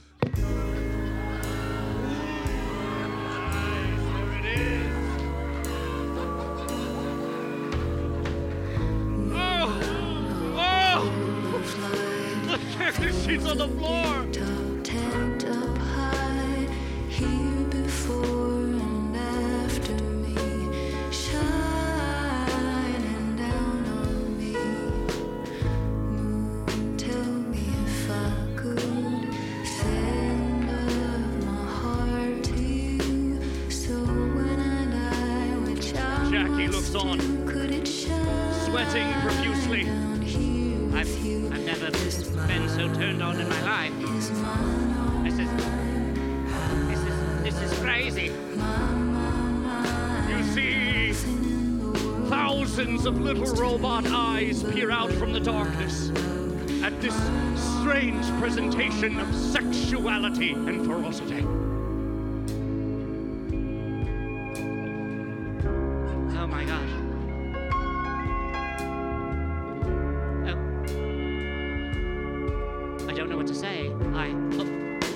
She's on the floor. Tent up high, here before and after me, shining down on me. Moon, tell me if I could send of my heart to you. So when I die, which I Jackie looks on, could it shine sweating profusely. I've, I've never been so turned on in my life. This is, this is, this is crazy. You see thousands of little robot eyes peer out from the darkness at this strange presentation of sexuality and ferocity. Oh my gosh. I don't know what to say. I. Oh.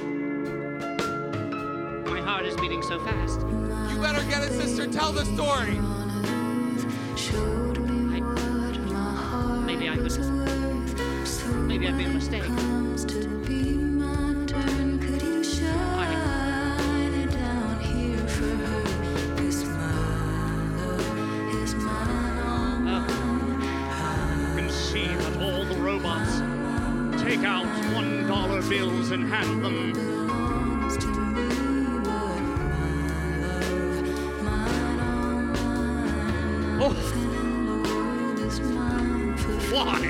My heart is beating so fast. You better get it, sister. Tell the story. I, maybe I could. Maybe I made a mistake. You can see that all the robots take out one dollar bills and hand them. Oh. Why?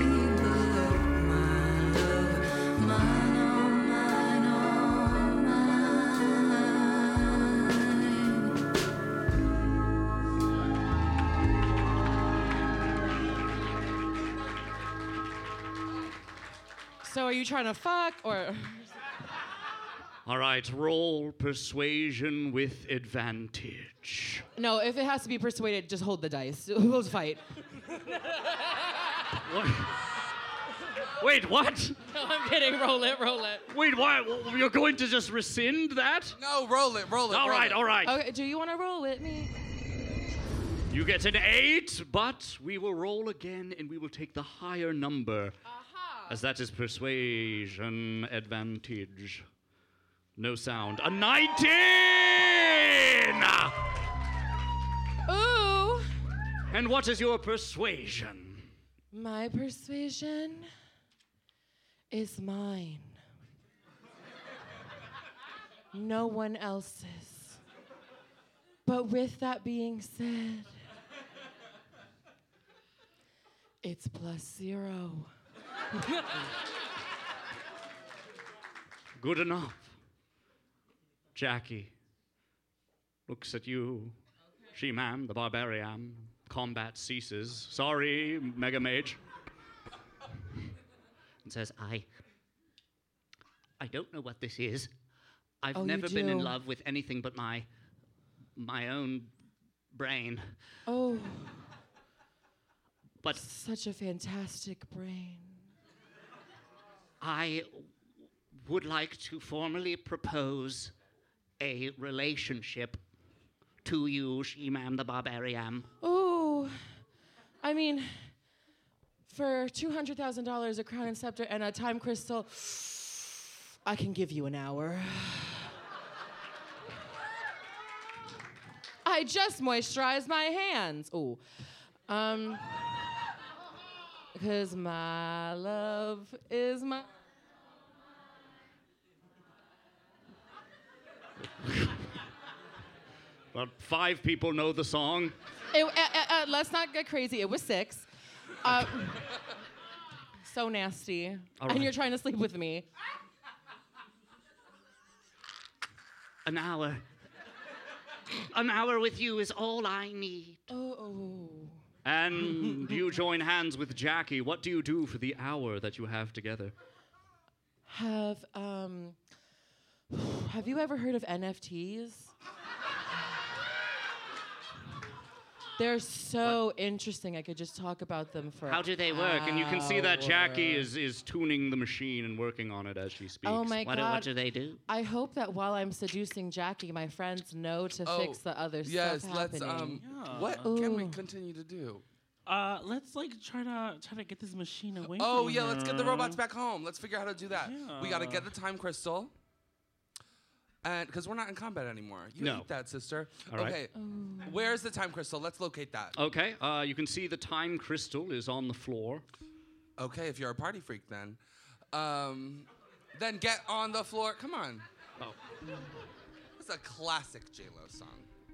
So are you trying to fuck or? All right, roll persuasion with advantage. No, if it has to be persuaded, just hold the dice. We'll fight. What? Wait, what? No, I'm kidding. Roll it, roll it. Wait, why? You're going to just rescind that? No, roll it, roll it. All roll right, it. all right. Okay, do you want to roll with me? You get an eight, but we will roll again and we will take the higher number. Aha. As that is persuasion advantage. No sound. A nineteen! Ooh. And what is your persuasion? My persuasion is mine. No one else's. But with that being said, it's plus zero. Good enough. Jackie looks at you. She-Man, the barbarian. Combat ceases. Sorry, Mega Mage. And says, I... I don't know what this is. I've Oh, you never been in do. love with anything but my... my own brain. Oh, But such a fantastic brain. I would like to formally propose a relationship to you, She-Man the Barbarian. Oh, I mean, for two hundred thousand dollars, a crown and scepter, and a time crystal, I can give you an hour. I just moisturized my hands. Oh, um, because my love is my. About five people know the song. It, uh, uh, uh, let's not get crazy. It was six. Uh, so nasty. All And right. you're trying to sleep with me. An hour. An hour with you is all I need. Oh, oh. And you join hands with Jackie. What do you do for the hour that you have together? Have um. Have you ever heard of N F Ts? They're so interesting. I could just talk about them for. How do they work? And you can see that Jackie hours. is, is tuning the machine and working on it as she speaks. Oh my What, do- God! what do they do? I hope that while I'm seducing Jackie, my friends know to Oh, fix the other Yes, stuff let's. happening. Um, what can we Ooh. continue to do? Uh, let's like try to try to get this machine away. Oh from yeah, let's get the her. robots back home. Let's figure out how to do that. We gotta Yeah. get the time crystal. And because we're not in combat anymore. You No. eat that, sister. All right. Okay. Where's the time crystal? Let's locate that. Okay, uh, you can see the time crystal is on the floor. Okay, if you're a party freak, then, um, then get on the floor. Come on. Oh. It's a classic J Lo song.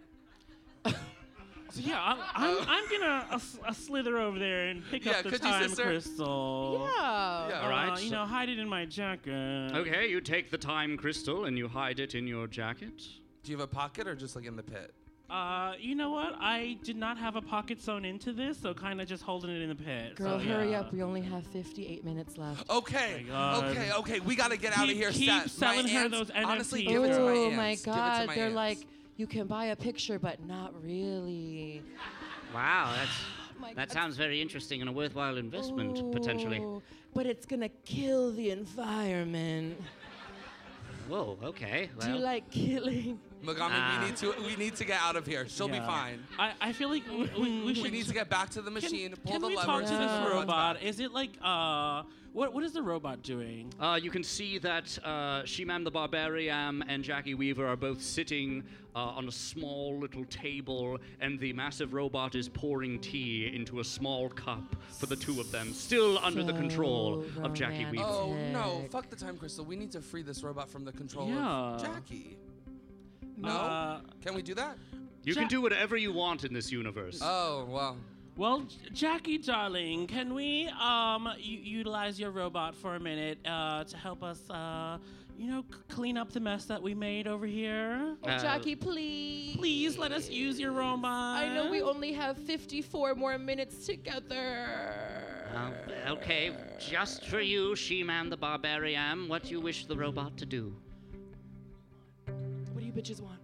So yeah, I'm I'm, I'm gonna uh, s- uh, slither over there and pick Yeah, up the could you, time sister? crystal. Yeah. Yeah. All right, Uh, you so- know, hide it in my jacket. Okay, you take the time crystal and you hide it in your jacket. Do you have a pocket or just like in the pit? Uh, you know what? I did not have a pocket sewn into this, so kind of just holding it in the pit. Girl, so, hurry yeah. up. We only have fifty-eight minutes left. Okay. Oh my God. Okay. Okay. We gotta get out of Keep- here. keep Seth. selling my her aunts, those N F Ts. Honestly, give it to my Oh aunts. my Give it to God! my They're aunts. like, you can buy a picture, but not really. Wow, that's, my that God. sounds very interesting and a worthwhile investment, potentially. Oh, But it's gonna kill the environment. Whoa, okay. Do you Well, like killing? Mogami, Ah. we need to we need to get out of here. She'll be Yeah. fine. I, I feel like we, we, we should. We need to get back to the Can, machine. pull can the we lever. talk to turn this the Yeah. robots robot? back. Is it like uh, what what is the robot doing? Uh, you can see that uh, She-Man the Barbarian and Jackie Weaver are both sitting uh, on a small little table, and the massive robot is pouring tea into a small cup for the two of them, still under the control So of Jackie Weaver. Oh no! Romantic. Fuck the time crystal. We need to free this robot from the control Yeah. of Jackie. No? Uh, Can we do that? You Ja- can do whatever you want in this universe. Oh well. Well, J- Jackie, darling, can we um u- utilize your robot for a minute uh, to help us, uh, you know, c- clean up the mess that we made over here? Oh, Uh, Jackie, please. Please let us use your robot. I know we only have fifty-four more minutes together. uh, okay, just for you, She-Man the Barbarian, what do you wish the robot to do? What do you bitches want?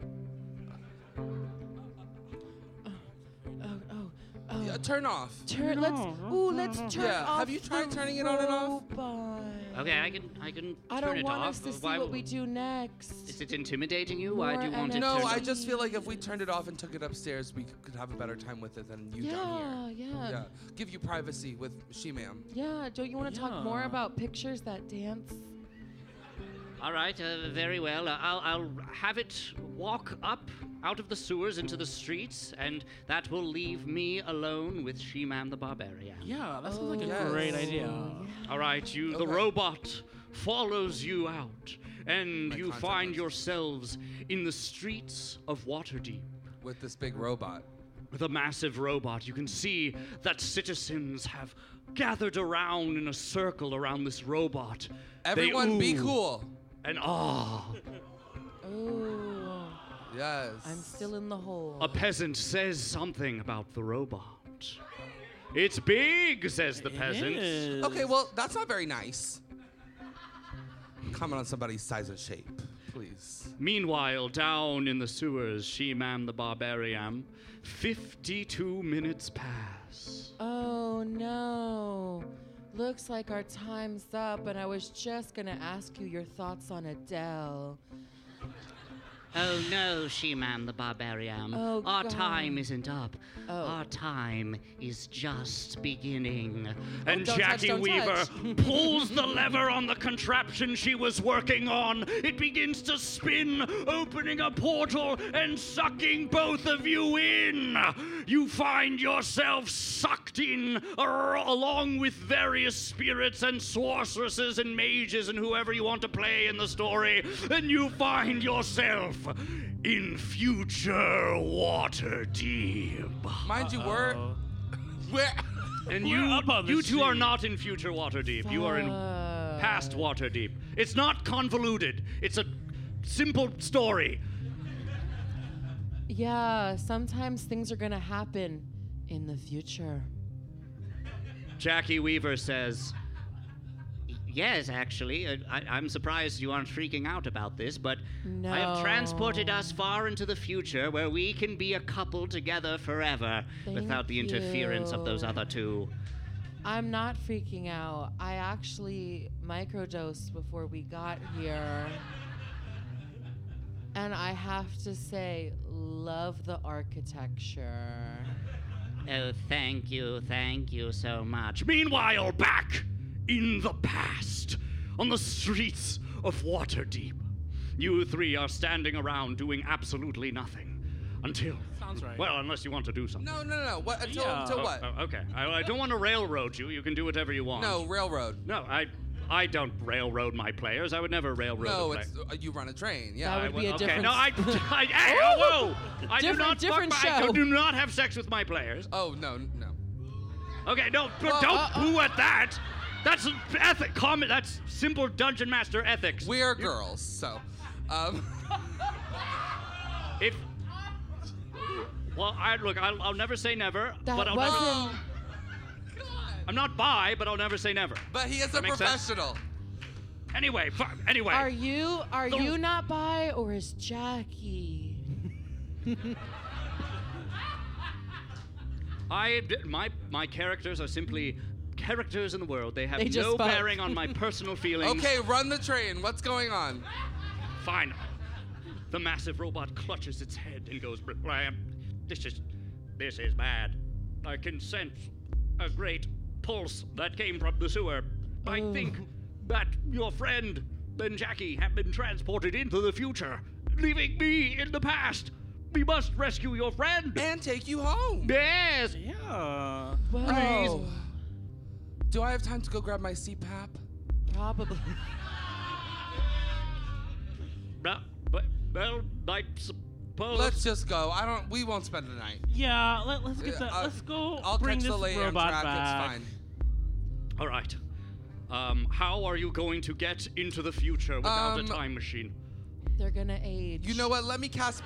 Oh, oh, oh, oh. Yeah, turn off. Turn. Let's. Ooh, let's turn Yeah, off. have you tried the turning it on and off? robot. Okay, I can I can I turn don't it want off. us to see Why what w- we do next. Is it intimidating you? Why do you More want it No, turned I off? just feel like if we turned it off and took it upstairs, we could have a better time with it than you down Yeah, here. yeah, Yeah. Give you privacy with She-Man. yeah. Don't you want to talk more Yeah. about pictures that dance? All right, uh, very well. Uh, I'll, I'll have it walk up out of the sewers into the streets, and that will leave me alone with She-Man the Barbarian. Yeah, that sounds like a Yes. great idea. All right, you. The Okay. robot follows you out, and My you contact find lenses. yourselves in the streets of Waterdeep. With this big robot. With a massive robot, you can see that citizens have gathered around in a circle around this robot. They Everyone be ooh cool. And ah. Oh. Yes. I'm still in the hole. A peasant says something about the robot. It's big, says the peasant. It is. Okay, well, that's not very nice. Comment on somebody's size and shape, please. Meanwhile, down in the sewers, She-Man the Barbarian, fifty-two minutes pass. Oh no. Looks like our time's up, and I was just gonna ask you your thoughts on Adele. Oh no, She-Man the Barbarian. Oh, Our God. time isn't up. Oh. Our time is just beginning. And don't touch, Jackie don't Weaver touch. pulls the lever on the contraption she was working on. It begins to spin, opening a portal and sucking both of you in. You find yourself sucked in ar- along with various spirits and sorceresses and mages and whoever you want to play in the story. And you find yourself in future Waterdeep. Mind you, we're we're And We're you, up on the you two are street. not in future Waterdeep. You are in Fuck. past Waterdeep. It's not convoluted. It's a simple story. Yeah, sometimes things are gonna happen in the future. Jackie Weaver says, Yes, actually. Uh, I, I'm surprised you aren't freaking out about this, but No. I have transported us far into the future where we can be a couple together forever without the Thank interference of those you. other two. I'm not freaking out. I actually microdosed before we got here. And I have to say, love the architecture. Oh, thank you, thank you so much. meanwhile, back in the past, on the streets of Waterdeep, you three are standing around doing absolutely nothing until. Sounds right. Well, unless you want to do something. no, no, no, no. What? Until, Yeah. until Oh, what? oh, okay. I, I don't want to railroad you. You can do whatever you want. No, railroad. No, I, I don't railroad my players. I would never railroad No, a player. it's uh, you run a train. Yeah. That I would be a okay. different No, I, s- I, hey, oh, whoa! I do Different- not different fuck my, I show. do not have sex with my players. Oh no, no. Okay, no, but Well, don't uh, uh, boo at that. That's ethic. Common. That's simple dungeon master ethics. We are girls, so. Um, If. Well, I look. I'll, I'll never say never. That but I'll wasn't. never. I'm not bi, but I'll never say never. but he is a That makes sense? professional. Anyway, fu- anyway. Are you are The- you not bi, or is Jackie? I my my characters are simply characters in the world. They have They just no fuck. bearing on my personal feelings. Okay, run the train. What's going on? Fine. The massive robot clutches its head and goes, "Blam. This is, this is bad. I can sense a great pulse that came from the sewer. I Oh. think that your friend and Jackie have been transported into the future, leaving me in the past. We must rescue your friend." And take you home. Yes. Yeah. Whoa. Do I have time to go grab my C PAP? Probably. Uh, but well, I suppose. Let's just go. I don't. We won't spend the night. Yeah, let, let's get that. Uh, let's go I'll bring catch this the lady robot Amtrak. back. It's fine. All right. Um, how are you going to get into the future without Um, a time machine? They're gonna age. You know what? Let me cast.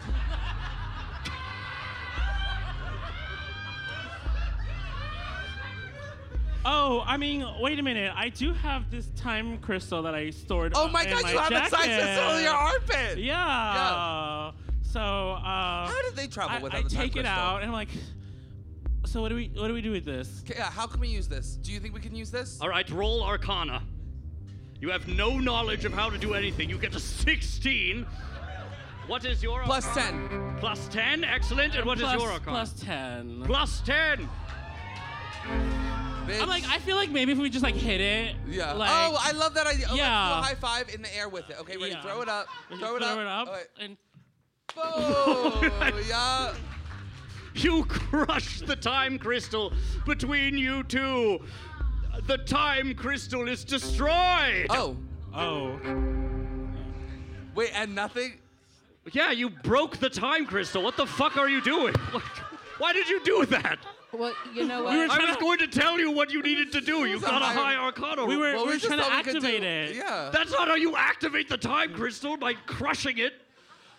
Oh, I mean, wait a minute. I do have this time crystal that I stored. Oh uh, my in God! my You have a jacket. size crystal in your armpit. Yeah. So, uh, How did they travel I, without I the time take it crystal? out and I'm like, so what do we what do we do with this? Okay, yeah, how can we use this? Do you think we can use this? All right, roll Arcana. You have no knowledge of how to do anything. You get a sixteen. What is your Plus Arcana? ten. Plus ten. Excellent. And what is Plus- your Arcana? plus ten. Plus ten. Bitch. I'm like, I feel like maybe if we just like hit it. Yeah. Like, oh, I love that idea. Oh, Yeah. Let's do a high five in the air with it. Okay, ready? Yeah. Throw it up. and Throw it throw up. it up. Oh, wait. And Boom. Yeah. You crush the time crystal between you two. The time crystal is destroyed. Oh. oh, Wait, and nothing? Yeah, you broke the time crystal. What the fuck are you doing? Why did you do that? Well, you know what? We were I trying was to- going to tell you what you needed to do. You was a got a high- high Arcana. we were Well, we were just trying to thought we could activate do- it. Yeah. That's not how you activate the time crystal, by crushing it.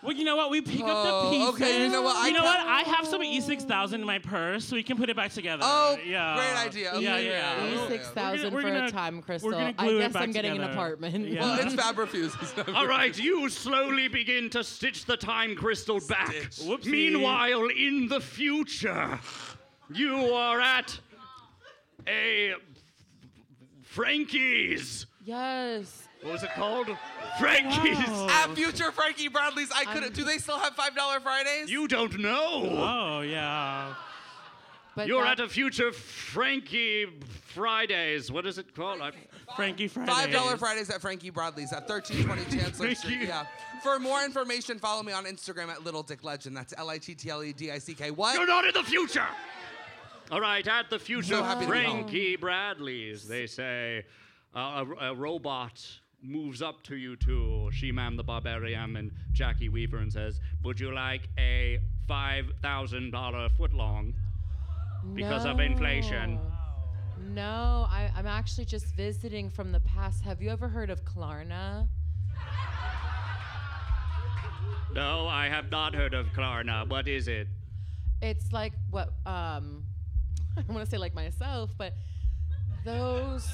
Well, you know what? We pick up the Oh, pieces. okay, you know what? I You know ca- what? I have some E six thousand in my purse, so we can put it back together. Oh, yeah. great idea. Okay, Yeah, great yeah. idea. E six thousand We're for gonna- a time crystal. we're gonna I glue it guess back I'm getting an together. apartment. Yeah. Well, it's Fab Refuse. All right, you slowly begin to stitch the time crystal back. Stitch. Whoopsie. Meanwhile, in the future, you are at a Frankie's. Yes. What was it called? Frankie's. Wow. At Future Frankie Bradley's, I couldn't. Do they still have five dollar Fridays? You don't know. Oh, yeah. But You're that- at a future Frankie Fridays. What is it called? I- Frankie Friday. Five dollar Fridays at Frankie Bradley's at thirteen twenty Chancellor Thank Street. you. Yeah. For more information, follow me on Instagram at Little Dick Legend. That's L I T T L E D I C K. What? You're not in the future. All right, at the future So happy to be home. Frankie Bradley's, they say uh, a, a robot moves up to you two, She-Man the Barbarian and Jackie Weaver, and says, "Would you like a five thousand dollars footlong because of inflation?" No, I, I'm actually just visiting from the past. Have you ever heard of Klarna? No, I have not heard of Klarna. What is it? It's like what um I don't want to say like myself, but those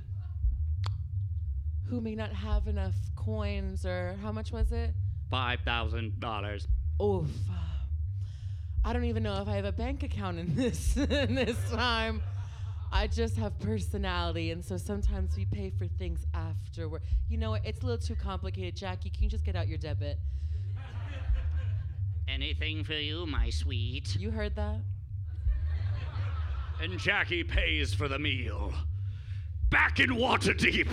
who may not have enough coins, or how much was it? five thousand dollars. Oof. I don't even know if I have a bank account in this in this time. I just have personality, and so sometimes we pay for things afterward. You know what? It's a little too complicated. Jackie, can you just get out your debit? Anything for you, my sweet. You heard that? And Jackie pays for the meal. Back in Waterdeep.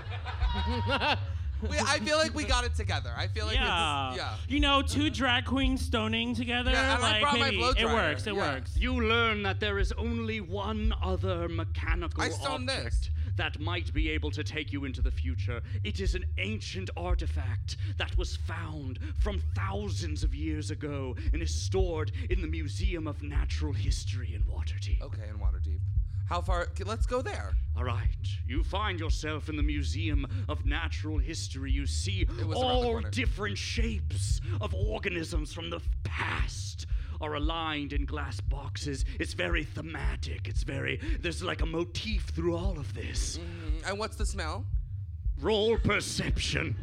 We, I feel like we got it together. I feel like Yeah. it's, yeah. You know, two drag queens stoning together. Yeah, and I like, brought my baby, blow it dryer. works. It Yeah. works. You learn that there is only one other mechanical I stoned object this. that might be able to take you into the future. It is an ancient artifact that was found from thousands of years ago and is stored in the Museum of Natural History in Waterdeep. Okay, in Waterdeep. How far? Okay, let's go there. All right, you find yourself in the Museum of Natural History. You see was around the all corner. different shapes of organisms from the past are aligned in glass boxes. It's very thematic. It's very, there's like a motif through all of this. Mm, and what's the smell? Roll perception.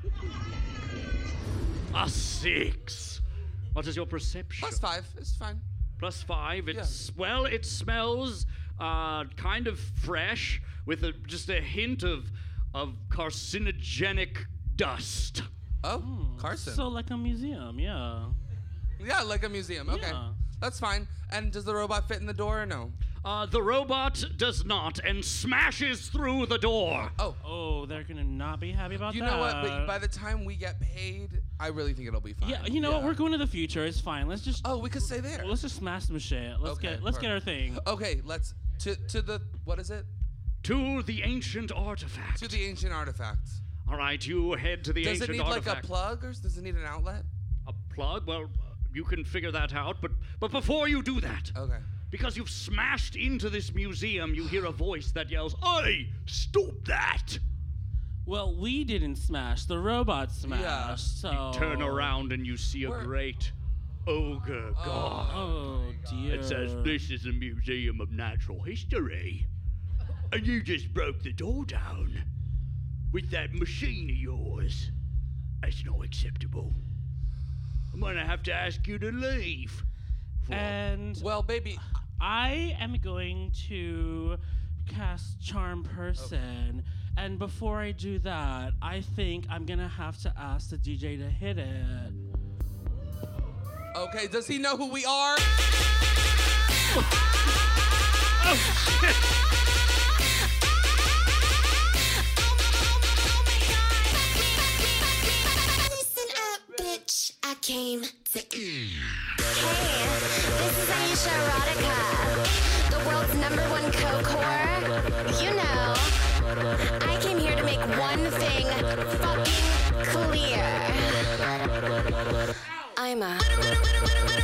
A six. What is your perception? Plus five. It's fine. Plus five. It's well, it smells uh, kind of fresh with a, just a hint of of carcinogenic dust. Oh, Carson. So like a museum, yeah. yeah, like a museum. Okay, Yeah. that's fine. And does the robot fit in the door or no? Uh, the robot does not and smashes through the door. Oh, Oh, they're gonna not be happy about you that. know what? But by the time we get paid, I really think it'll be fine. yeah, you know what? We're going to the future. It's fine. Let's just Oh, we could stay there. let's just smash some shit. Let's Okay, get let's get our thing. Okay, let's to to the what is it? To the ancient artifact. To the ancient artifact. All right, you head to the Does ancient it need artifact. like a plug or does it need an outlet? A plug? Well, uh, you can figure that out. But but before you do that, Okay. because you've smashed into this museum, you hear a voice that yells, "Hey, stop that!" Well, we didn't smash. The robot smashed. Yeah. So Turn around and you see a Where- great ogre god. Oh dear. It says, "This is a museum of natural history. And you just broke the door down with that machine of yours. That's not acceptable. I'm gonna have to ask you to leave." And Well, baby, I am going to cast Charm Person. And before I do that, I think I'm gonna have to ask the D J to hit it. okay, does he know who we are? Listen up, bitch. I came to. Hey, this is Aisha Erotica, the world's number one coke whore. You know, I came here to make one thing fucking clear. I'm a.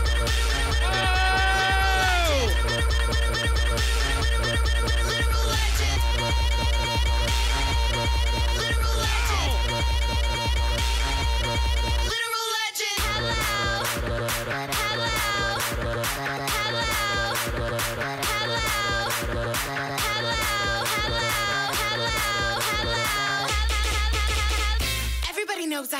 Literal legend.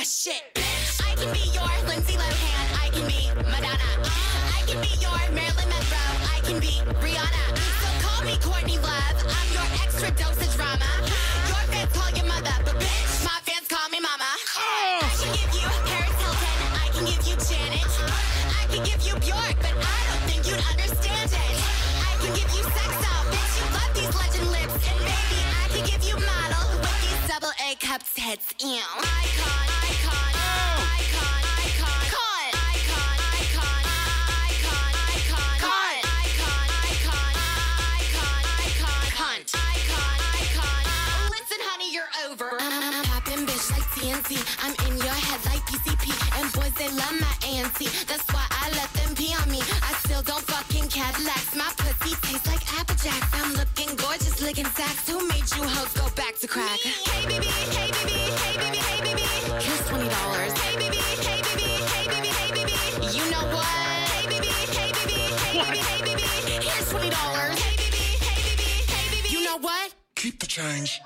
shit. I can be your Lindsay Lohan. I can be Madonna. I can be your Marilyn Monroe. I can be Rihanna. So call me Courtney Love. I'm your extra dosage drama. Your fans call your mother, but bitch, my fans call me mama. I can give you Paris Hilton. I can give you Janet. I can give you Bjork, but I don't think you'd understand it. I can give you sex doll, bitch. You love these legend lips, and maybe I can give you model with these double A cup tits. Ew. Icon, icon, icon, icon, con, icon, icon, icon, icon, con, icon, icon, icon, icon, cunt, icon, icon. Listen, honey, you're over. I'm poppin' bitch like T N T. I'm in your head like P C P, and boys they love my A N T. That's why I let them pee on me. I still don't fucking Cadillacs. My pussy tastes like Apple Jacks. I'm looking gorgeous, licking sacks. Who made you hoes go back to crack? Hey baby, hey baby, hey baby, hey baby. Here's twenty dollars. Hey baby, hey baby, hey baby, hey baby. You know what? Hey baby, hey baby, hey baby, hey baby. Here's twenty dollars. Hey baby, hey baby, hey baby. You know what? Keep the change.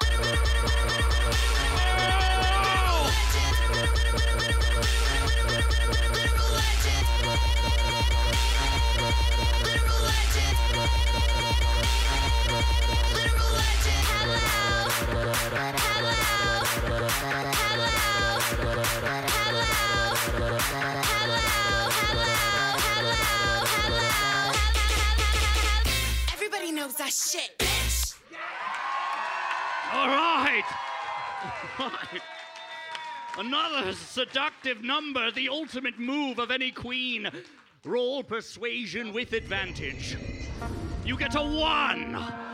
Everybody knows that shit, bitch. All right. All right. Another seductive number, the ultimate move of any queen. Roll persuasion with advantage. You get a one.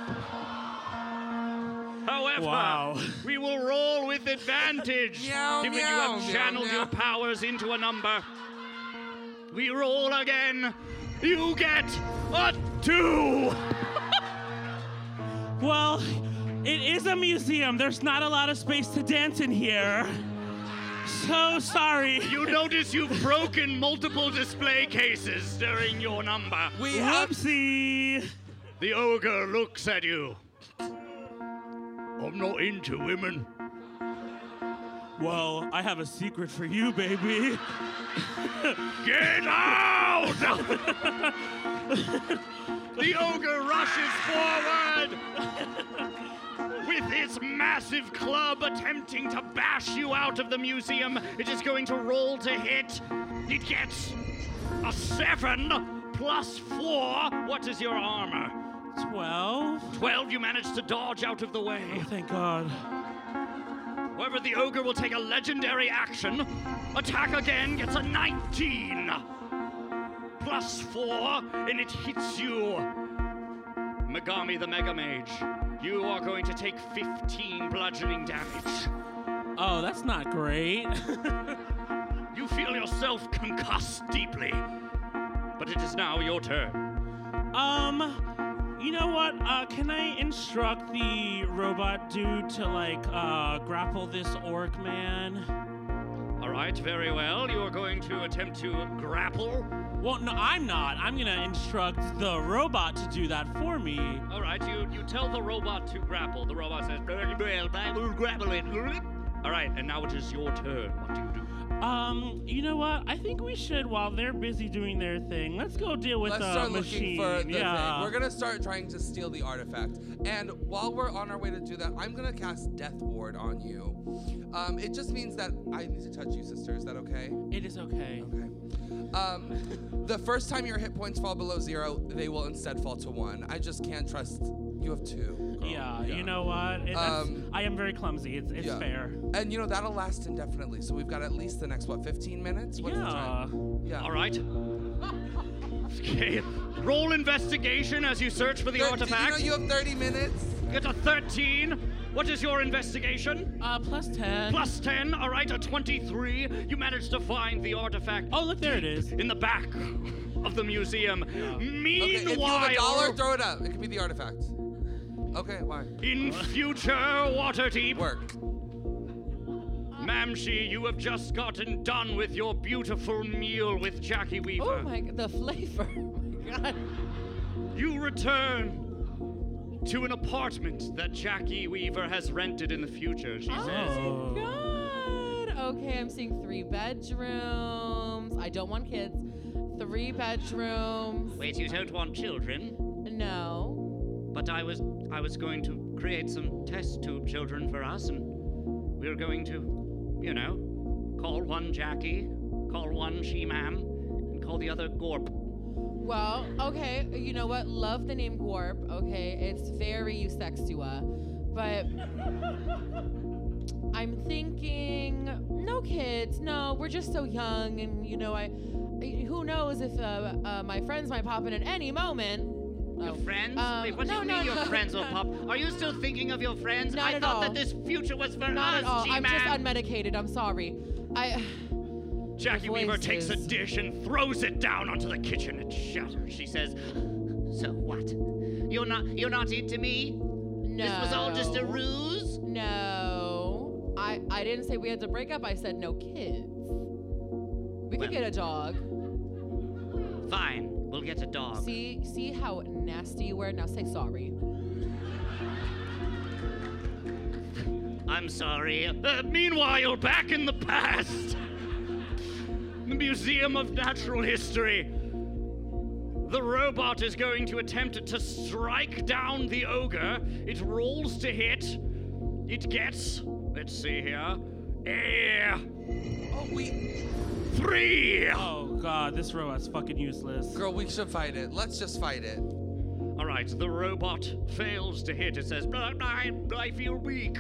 However, Wow. we will roll with advantage, Meow, given you meow, have meow, channeled meow. your powers into a number. We roll again. You get a two. Well, it is a museum. There's not a lot of space to dance in here. So sorry. You notice you've broken multiple display cases during your number. We have Whoopsie. The ogre looks at you. I'm not into women. Well, I have a secret for you, baby. Get out! The ogre rushes forward with his massive club, attempting to bash you out of the museum. It is going to roll to hit. It gets a seven plus four. What is your armor? Twelve. Twelve. You manage to dodge out of the way. Oh, thank God. However, the ogre will take a legendary action. Attack again, gets a nineteen. Plus four, and it hits you. Megami the Mega Mage, you are going to take fifteen bludgeoning damage. Oh, that's not great. You feel yourself concussed deeply, but it is now your turn. um, you know what? Uh, can I instruct the robot dude to, like, uh, grapple this orc man? All right, very well. You are going to attempt to grapple. Well, no, I'm not. I'm gonna instruct the robot to do that for me. All right, you, you tell the robot to grapple. The robot says, I will grapple it. All right, and now it is your turn. What do you do? Um, you know what? I think we should, while they're busy doing their thing, let's go deal with Let's the start machine. looking for the yeah. thing. We're gonna start trying to steal the artifact. And while we're on our way to do that, I'm gonna cast Death Ward on you. Um, it just means that I need to touch you, sister. Is that okay? It is okay. Okay. Um, the first time your hit points fall below zero, they will instead fall to one. I just can't trust. You have two. girl. Yeah, you know what? It, that's- Um, I am very clumsy. It's, it's Yeah. fair. And you know that'll last indefinitely. So we've got at least the next what, fifteen minutes? What is the Yeah. time? Yeah. All right. Okay. Roll investigation as you search for the Thir- artifact. Did you know you have thirty minutes? Get a thirteen. What is your investigation? Uh, plus ten. Plus ten. All right, a twenty-three. You managed to find the artifact. Oh, look, there it is. In the back of the museum. Okay, Meanwhile, if you have a dollar, throw it up. It could be the artifact. Okay, why? in future Waterdeep, Work. Mamshi, you have just gotten done with your beautiful meal with Jackie Weaver. Oh my, the flavor. Oh my God. You return to an apartment that Jackie Weaver has rented in the future. She says, Oh. God. Okay, I'm seeing three bedrooms. I don't want kids. Three bedrooms. Wait, you don't want children? No. But I was I was going to create some test tube children for us, and we were going to, you know, call one Jackie, call one She-Mam, and call the other Gorp. Well, okay, you know what? Love the name Gorp, okay? It's very eusexua. But I'm thinking, no kids, no, we're just so young, and you know, I, who knows if uh, uh, my friends might pop in at any moment. Your Oh. friends? Um, Wait, what no, do you no, mean your no. friends will pop? Are you still thinking of your friends? Not I at thought all. that this future was for Not us, at all. I'm G-Man. just unmedicated. I'm sorry. I. Jackie The Weaver takes a voices. dish and throws it down onto the kitchen. It shatters. She says, "So what? You're not you're not into me? No. This was all just a ruse?" No. I I didn't say we had to break up. I said no kids. We could Well. get a dog. Fine, we'll get a dog. See see how nasty you were. Now say sorry. I'm sorry. Uh, meanwhile, back in the past, the Museum of Natural History. The robot is going to attempt to strike down the ogre. It rolls to hit. It gets, let's see here, a Oh, we. three. Oh god, this robot's fucking useless. Girl, we should fight it. Let's just fight it. All right, the robot fails to hit. It says, I, I, I feel weak.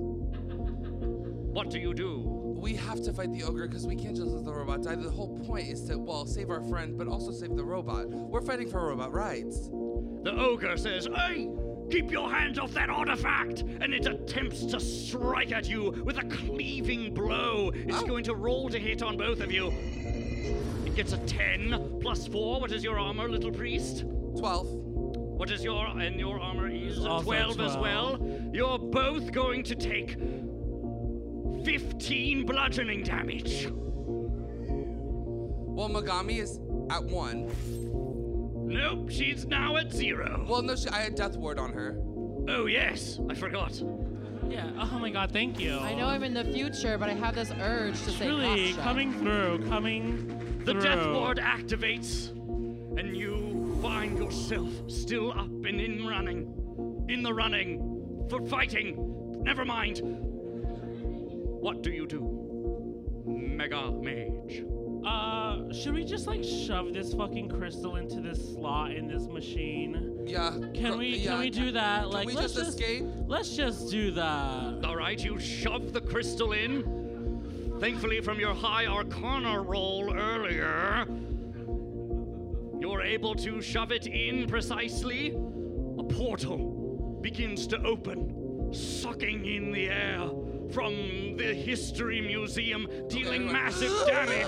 What do you do? We have to fight the ogre because we can't just let the robot die. The whole point is to, well, save our friend, but also save the robot. We're fighting for robot rights. The ogre says, hey, keep your hands off that artifact! And it attempts to strike at you with a cleaving blow. It's Oh. going to roll to hit on both of you. It gets a ten plus four. What is your armor, little priest? twelve. What is your, and your armor is a Also twelve as well. twelve. You're both going to take fifteen bludgeoning damage. Well, Megami is at one. Nope, she's now at zero. Well, no, she, I had Death Ward on her. Oh, yes, I forgot. Yeah, oh my god, thank you. I know I'm in the future, but I have this urge to say Really Kasha. coming through, coming The through. death ward activates, and you find yourself still up and in running. In the running. For fighting. Never mind. What do you do? Mega Mage. Uh, should we just like shove this fucking crystal into this slot in this machine? Yeah. Can Gr- we yeah. can we do that? Can Like we let's just escape? Let's just do that. All right, you shove the crystal in. Thankfully, from your high arcana roll earlier, you're able to shove it in precisely. A portal begins to open, sucking in the air from the History Museum, dealing Okay, massive damage.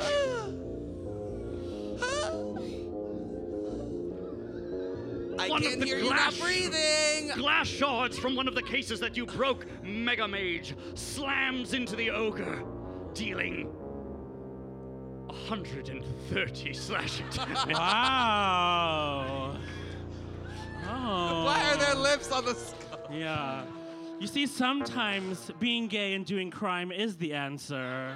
I One of can't the hear you glass- not breathing. Glass shards from one of the cases that you broke, Mega Mage, slams into the ogre, dealing one hundred thirty slashing damage. Wow. Oh. Why are there lips on the skull? Yeah. You see, sometimes being gay and doing crime is the answer.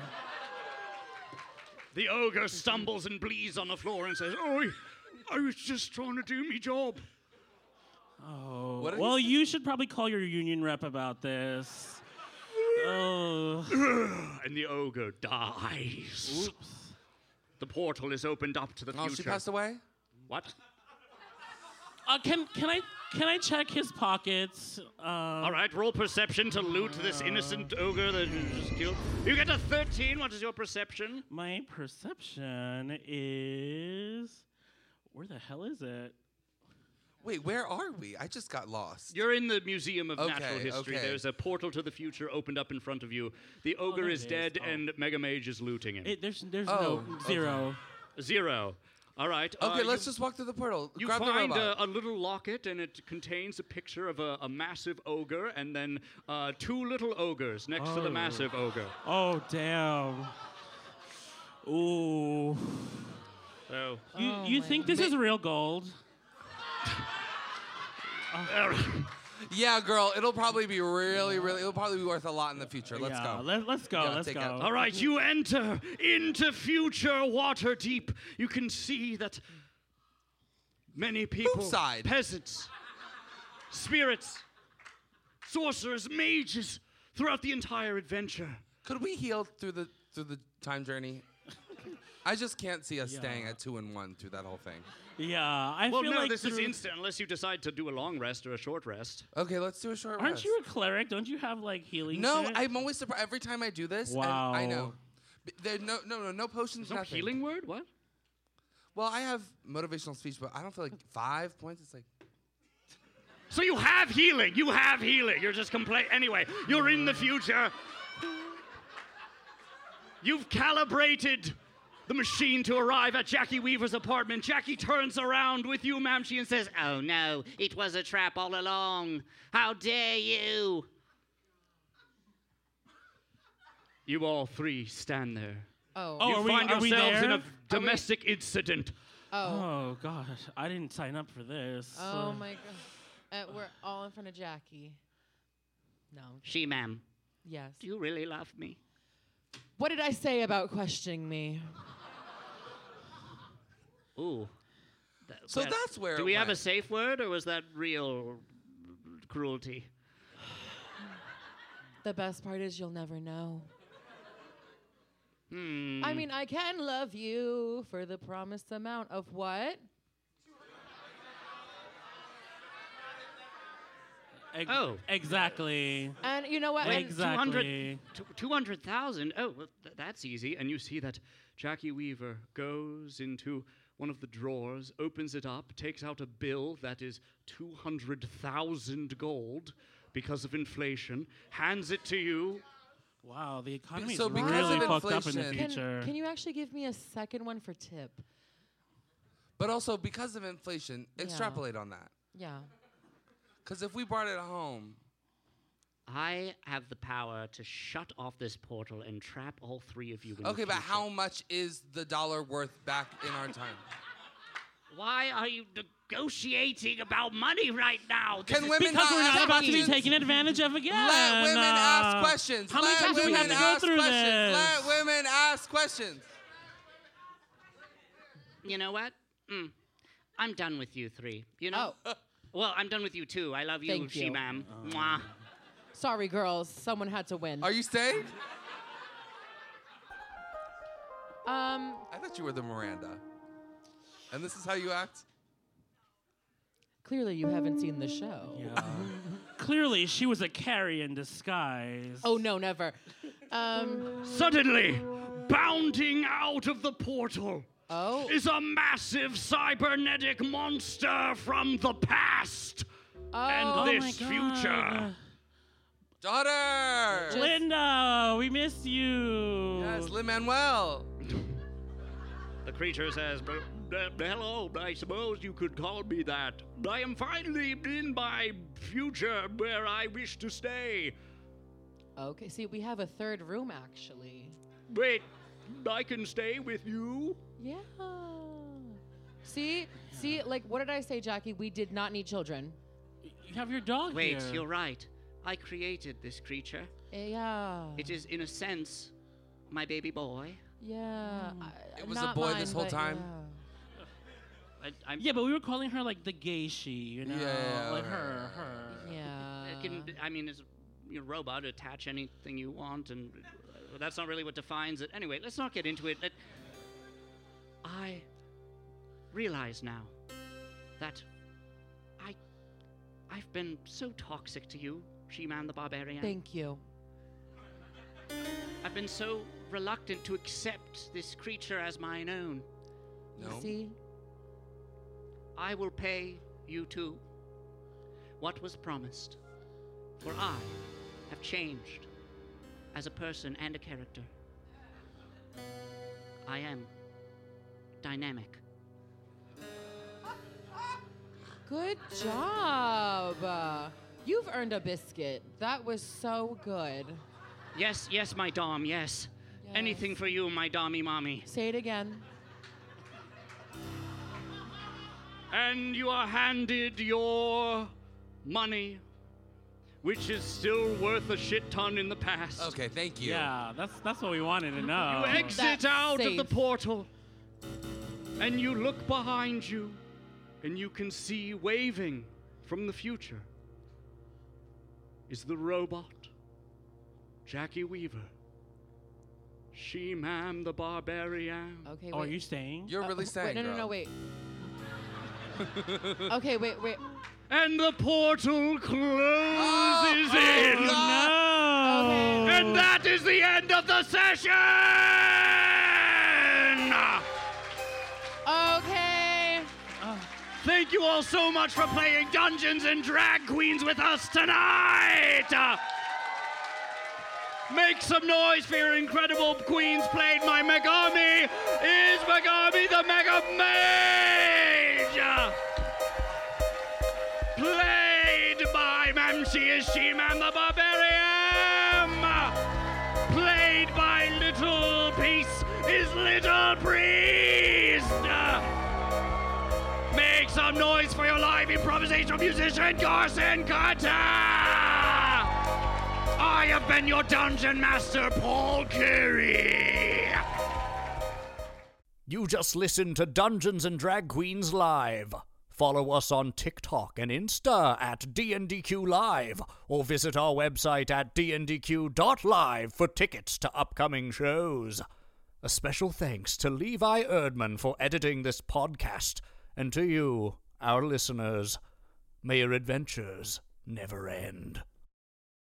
The ogre stumbles and bleeds on the floor and says, "Oh, I was just trying to do my job." Oh. What did he Well, say? you should probably call your union rep about this. Oh. And the ogre dies. The portal is opened up to the Oh, future. she passed away? What? Uh, can can I can I check his pockets? Uh, All right, roll perception to loot this innocent ogre that you just killed. You get a thirteen. What is your perception? My perception is. Where the hell is it? Wait, where are we? I just got lost. You're in the Museum of Okay, Natural History. okay. There's a portal to the future opened up in front of you. The ogre there is it is. dead, Oh. and Mega Mage is looting him. It there's there's Oh, no zero. Zero. All right. Okay, uh, let's you, just walk through the portal. You Grab the find robot. a, a little locket, and it contains a picture of a, a massive ogre, and then uh, two little ogres next to the Oh. massive ogre. Oh damn. Ooh. So, You Oh you my think this Ma- is real gold? uh, Yeah, girl, it'll probably be really, really, it'll probably be worth a lot in the future. Let's yeah, go. Let, let's go. Yeah, let's take go. it. All right, you enter into future Waterdeep. You can see that many people, side. peasants, spirits, sorcerers, mages, throughout the entire adventure. Could we heal through the through the time journey? I just can't see us staying at two and one through that whole thing. Yeah, I Well, feel no, like this is through- instant unless you decide to do a long rest or a short rest. Okay, let's do a short Aren't rest. you a cleric? Don't you have like healing? No, shit? I'm always surprised every time I do this. Wow. And I know. B- There no no no no potions. There's no nothing. healing word? What? Well, I have motivational speech, but I don't feel like five points. It's like So you have healing. You have healing. You're just complaining. Anyway, you're in the future. You've calibrated the machine to arrive at Jackie Weaver's apartment. Jackie turns around with you, Mamshi, and says, Oh no, it was a trap all along. How dare you? you all three stand there. Oh. Oh, you are we- find are we yourselves in there? a domestic incident. Oh. Oh gosh, I didn't sign up for this. Oh Uh, my god. Uh, we're all in front of Jackie. No. She, ma'am, Yes. do you really love me? What did I say about questioning me? Ooh. Th- so. well, That's where. Do it we have a went. safe word, or was that real cruelty? The best part is you'll never know. Hmm. I mean, I can love you for the promised amount of what? ex- Oh. Exactly. And you know what? Wait, And- Exactly. two hundred thousand. Oh, well, th- that's easy. And you see that Jackie Weaver goes into one of the drawers, opens it up, takes out a bill that is two hundred thousand gold because of inflation, hands it to you. Wow, the economy so is because really of fucked up in the inflation- Can, future. can you actually give me a second one for tip? But also because of inflation, Yeah. extrapolate on that. Yeah. Because if we brought it home, I have the power to shut off this portal and trap all three of you in okay, the but future. how much is the dollar worth back in our time? Why are you negotiating about money right now? This Can is- women because we're not about to be questions? taken advantage of again. Let women Uh, ask questions. How many Let times do we women have to go ask through questions. this? Let women ask questions. You know what? Mm. I'm done with you three. You know? Oh, Well, I'm done with you too. I love you, Thank you. she-ma'am. Mwah. sorry, girls. Someone had to win. Are you staying? Um, I thought you were the Miranda. And this is how you act? clearly you haven't seen the show. Yeah. Clearly, she was a carry in disguise. Oh no, never. Um, Suddenly, bounding out of the portal oh, is a massive cybernetic monster from the past oh, and Oh my this God. future. Daughter! Linda, we miss you. Yes, Lin-Manuel. The creature says, "B- b- hello, I suppose you could call me that. I am finally in my future where I wish to stay. okay. See, we have a third room actually. Wait, I can stay with you? Yeah. See, see, like, what did I say, Jackie? We did not need children. You have your dog Wait, here. you're right. I created this creature. Yeah. It is, in a sense, my baby boy. Yeah. I- It was a not boy mine, this whole but time? yeah. I, I'm, Yeah, but we were calling her like the gay she, you know, Yeah, like right, her, her. Yeah. It can, I mean, it's a robot. Attach anything you want, and uh, that's not really what defines it. Anyway, let's not get into it. Let- I realize now that I, I've been so toxic to you, She-Man the Barbarian. Thank you. I've been so reluctant to accept this creature as mine own. No. You see? I will pay you two what was promised, for I have changed as a person and a character. I am dynamic. Good job. Uh, You've earned a biscuit. That was so good. Yes, yes, my dom, yes. Yes. Anything for you, my dommy mommy. Say it again. And you are handed your money which is still worth a shit ton in the past. Okay, thank you. Yeah, that's that's what we wanted to know. You exit That's out of the safe. portal, and you look behind you, and you can see waving from the future is the robot, Jackie Weaver. She-Man the Barbarian. Okay, Oh, are wait. you staying? You're really Wait, saying, no, no, girl. no, wait. Okay, wait, wait. And the portal closes Oh, in. No. Okay. And that is the end of the session! Okay. Thank you all so much for playing Dungeons and Drag Queens with us tonight! Uh, Make some noise for your incredible queens played by Megami! Is Megami the Mega Mage! Uh, Played by Ma'am, she is She-Man the Barbarian! Uh, Played by Little Peace is Little Priest! Uh, Make some noise for your live improvisational musician, Carson Carter! I have been your Dungeon Master, Paul Curry! You just listened to Dungeons and Drag Queens Live. Follow us on TikTok and Insta at D N D Q Live, or visit our website at d n d q dot live for tickets to upcoming shows. A special thanks to Levi Erdman for editing this podcast, and to you, our listeners. May your adventures never end.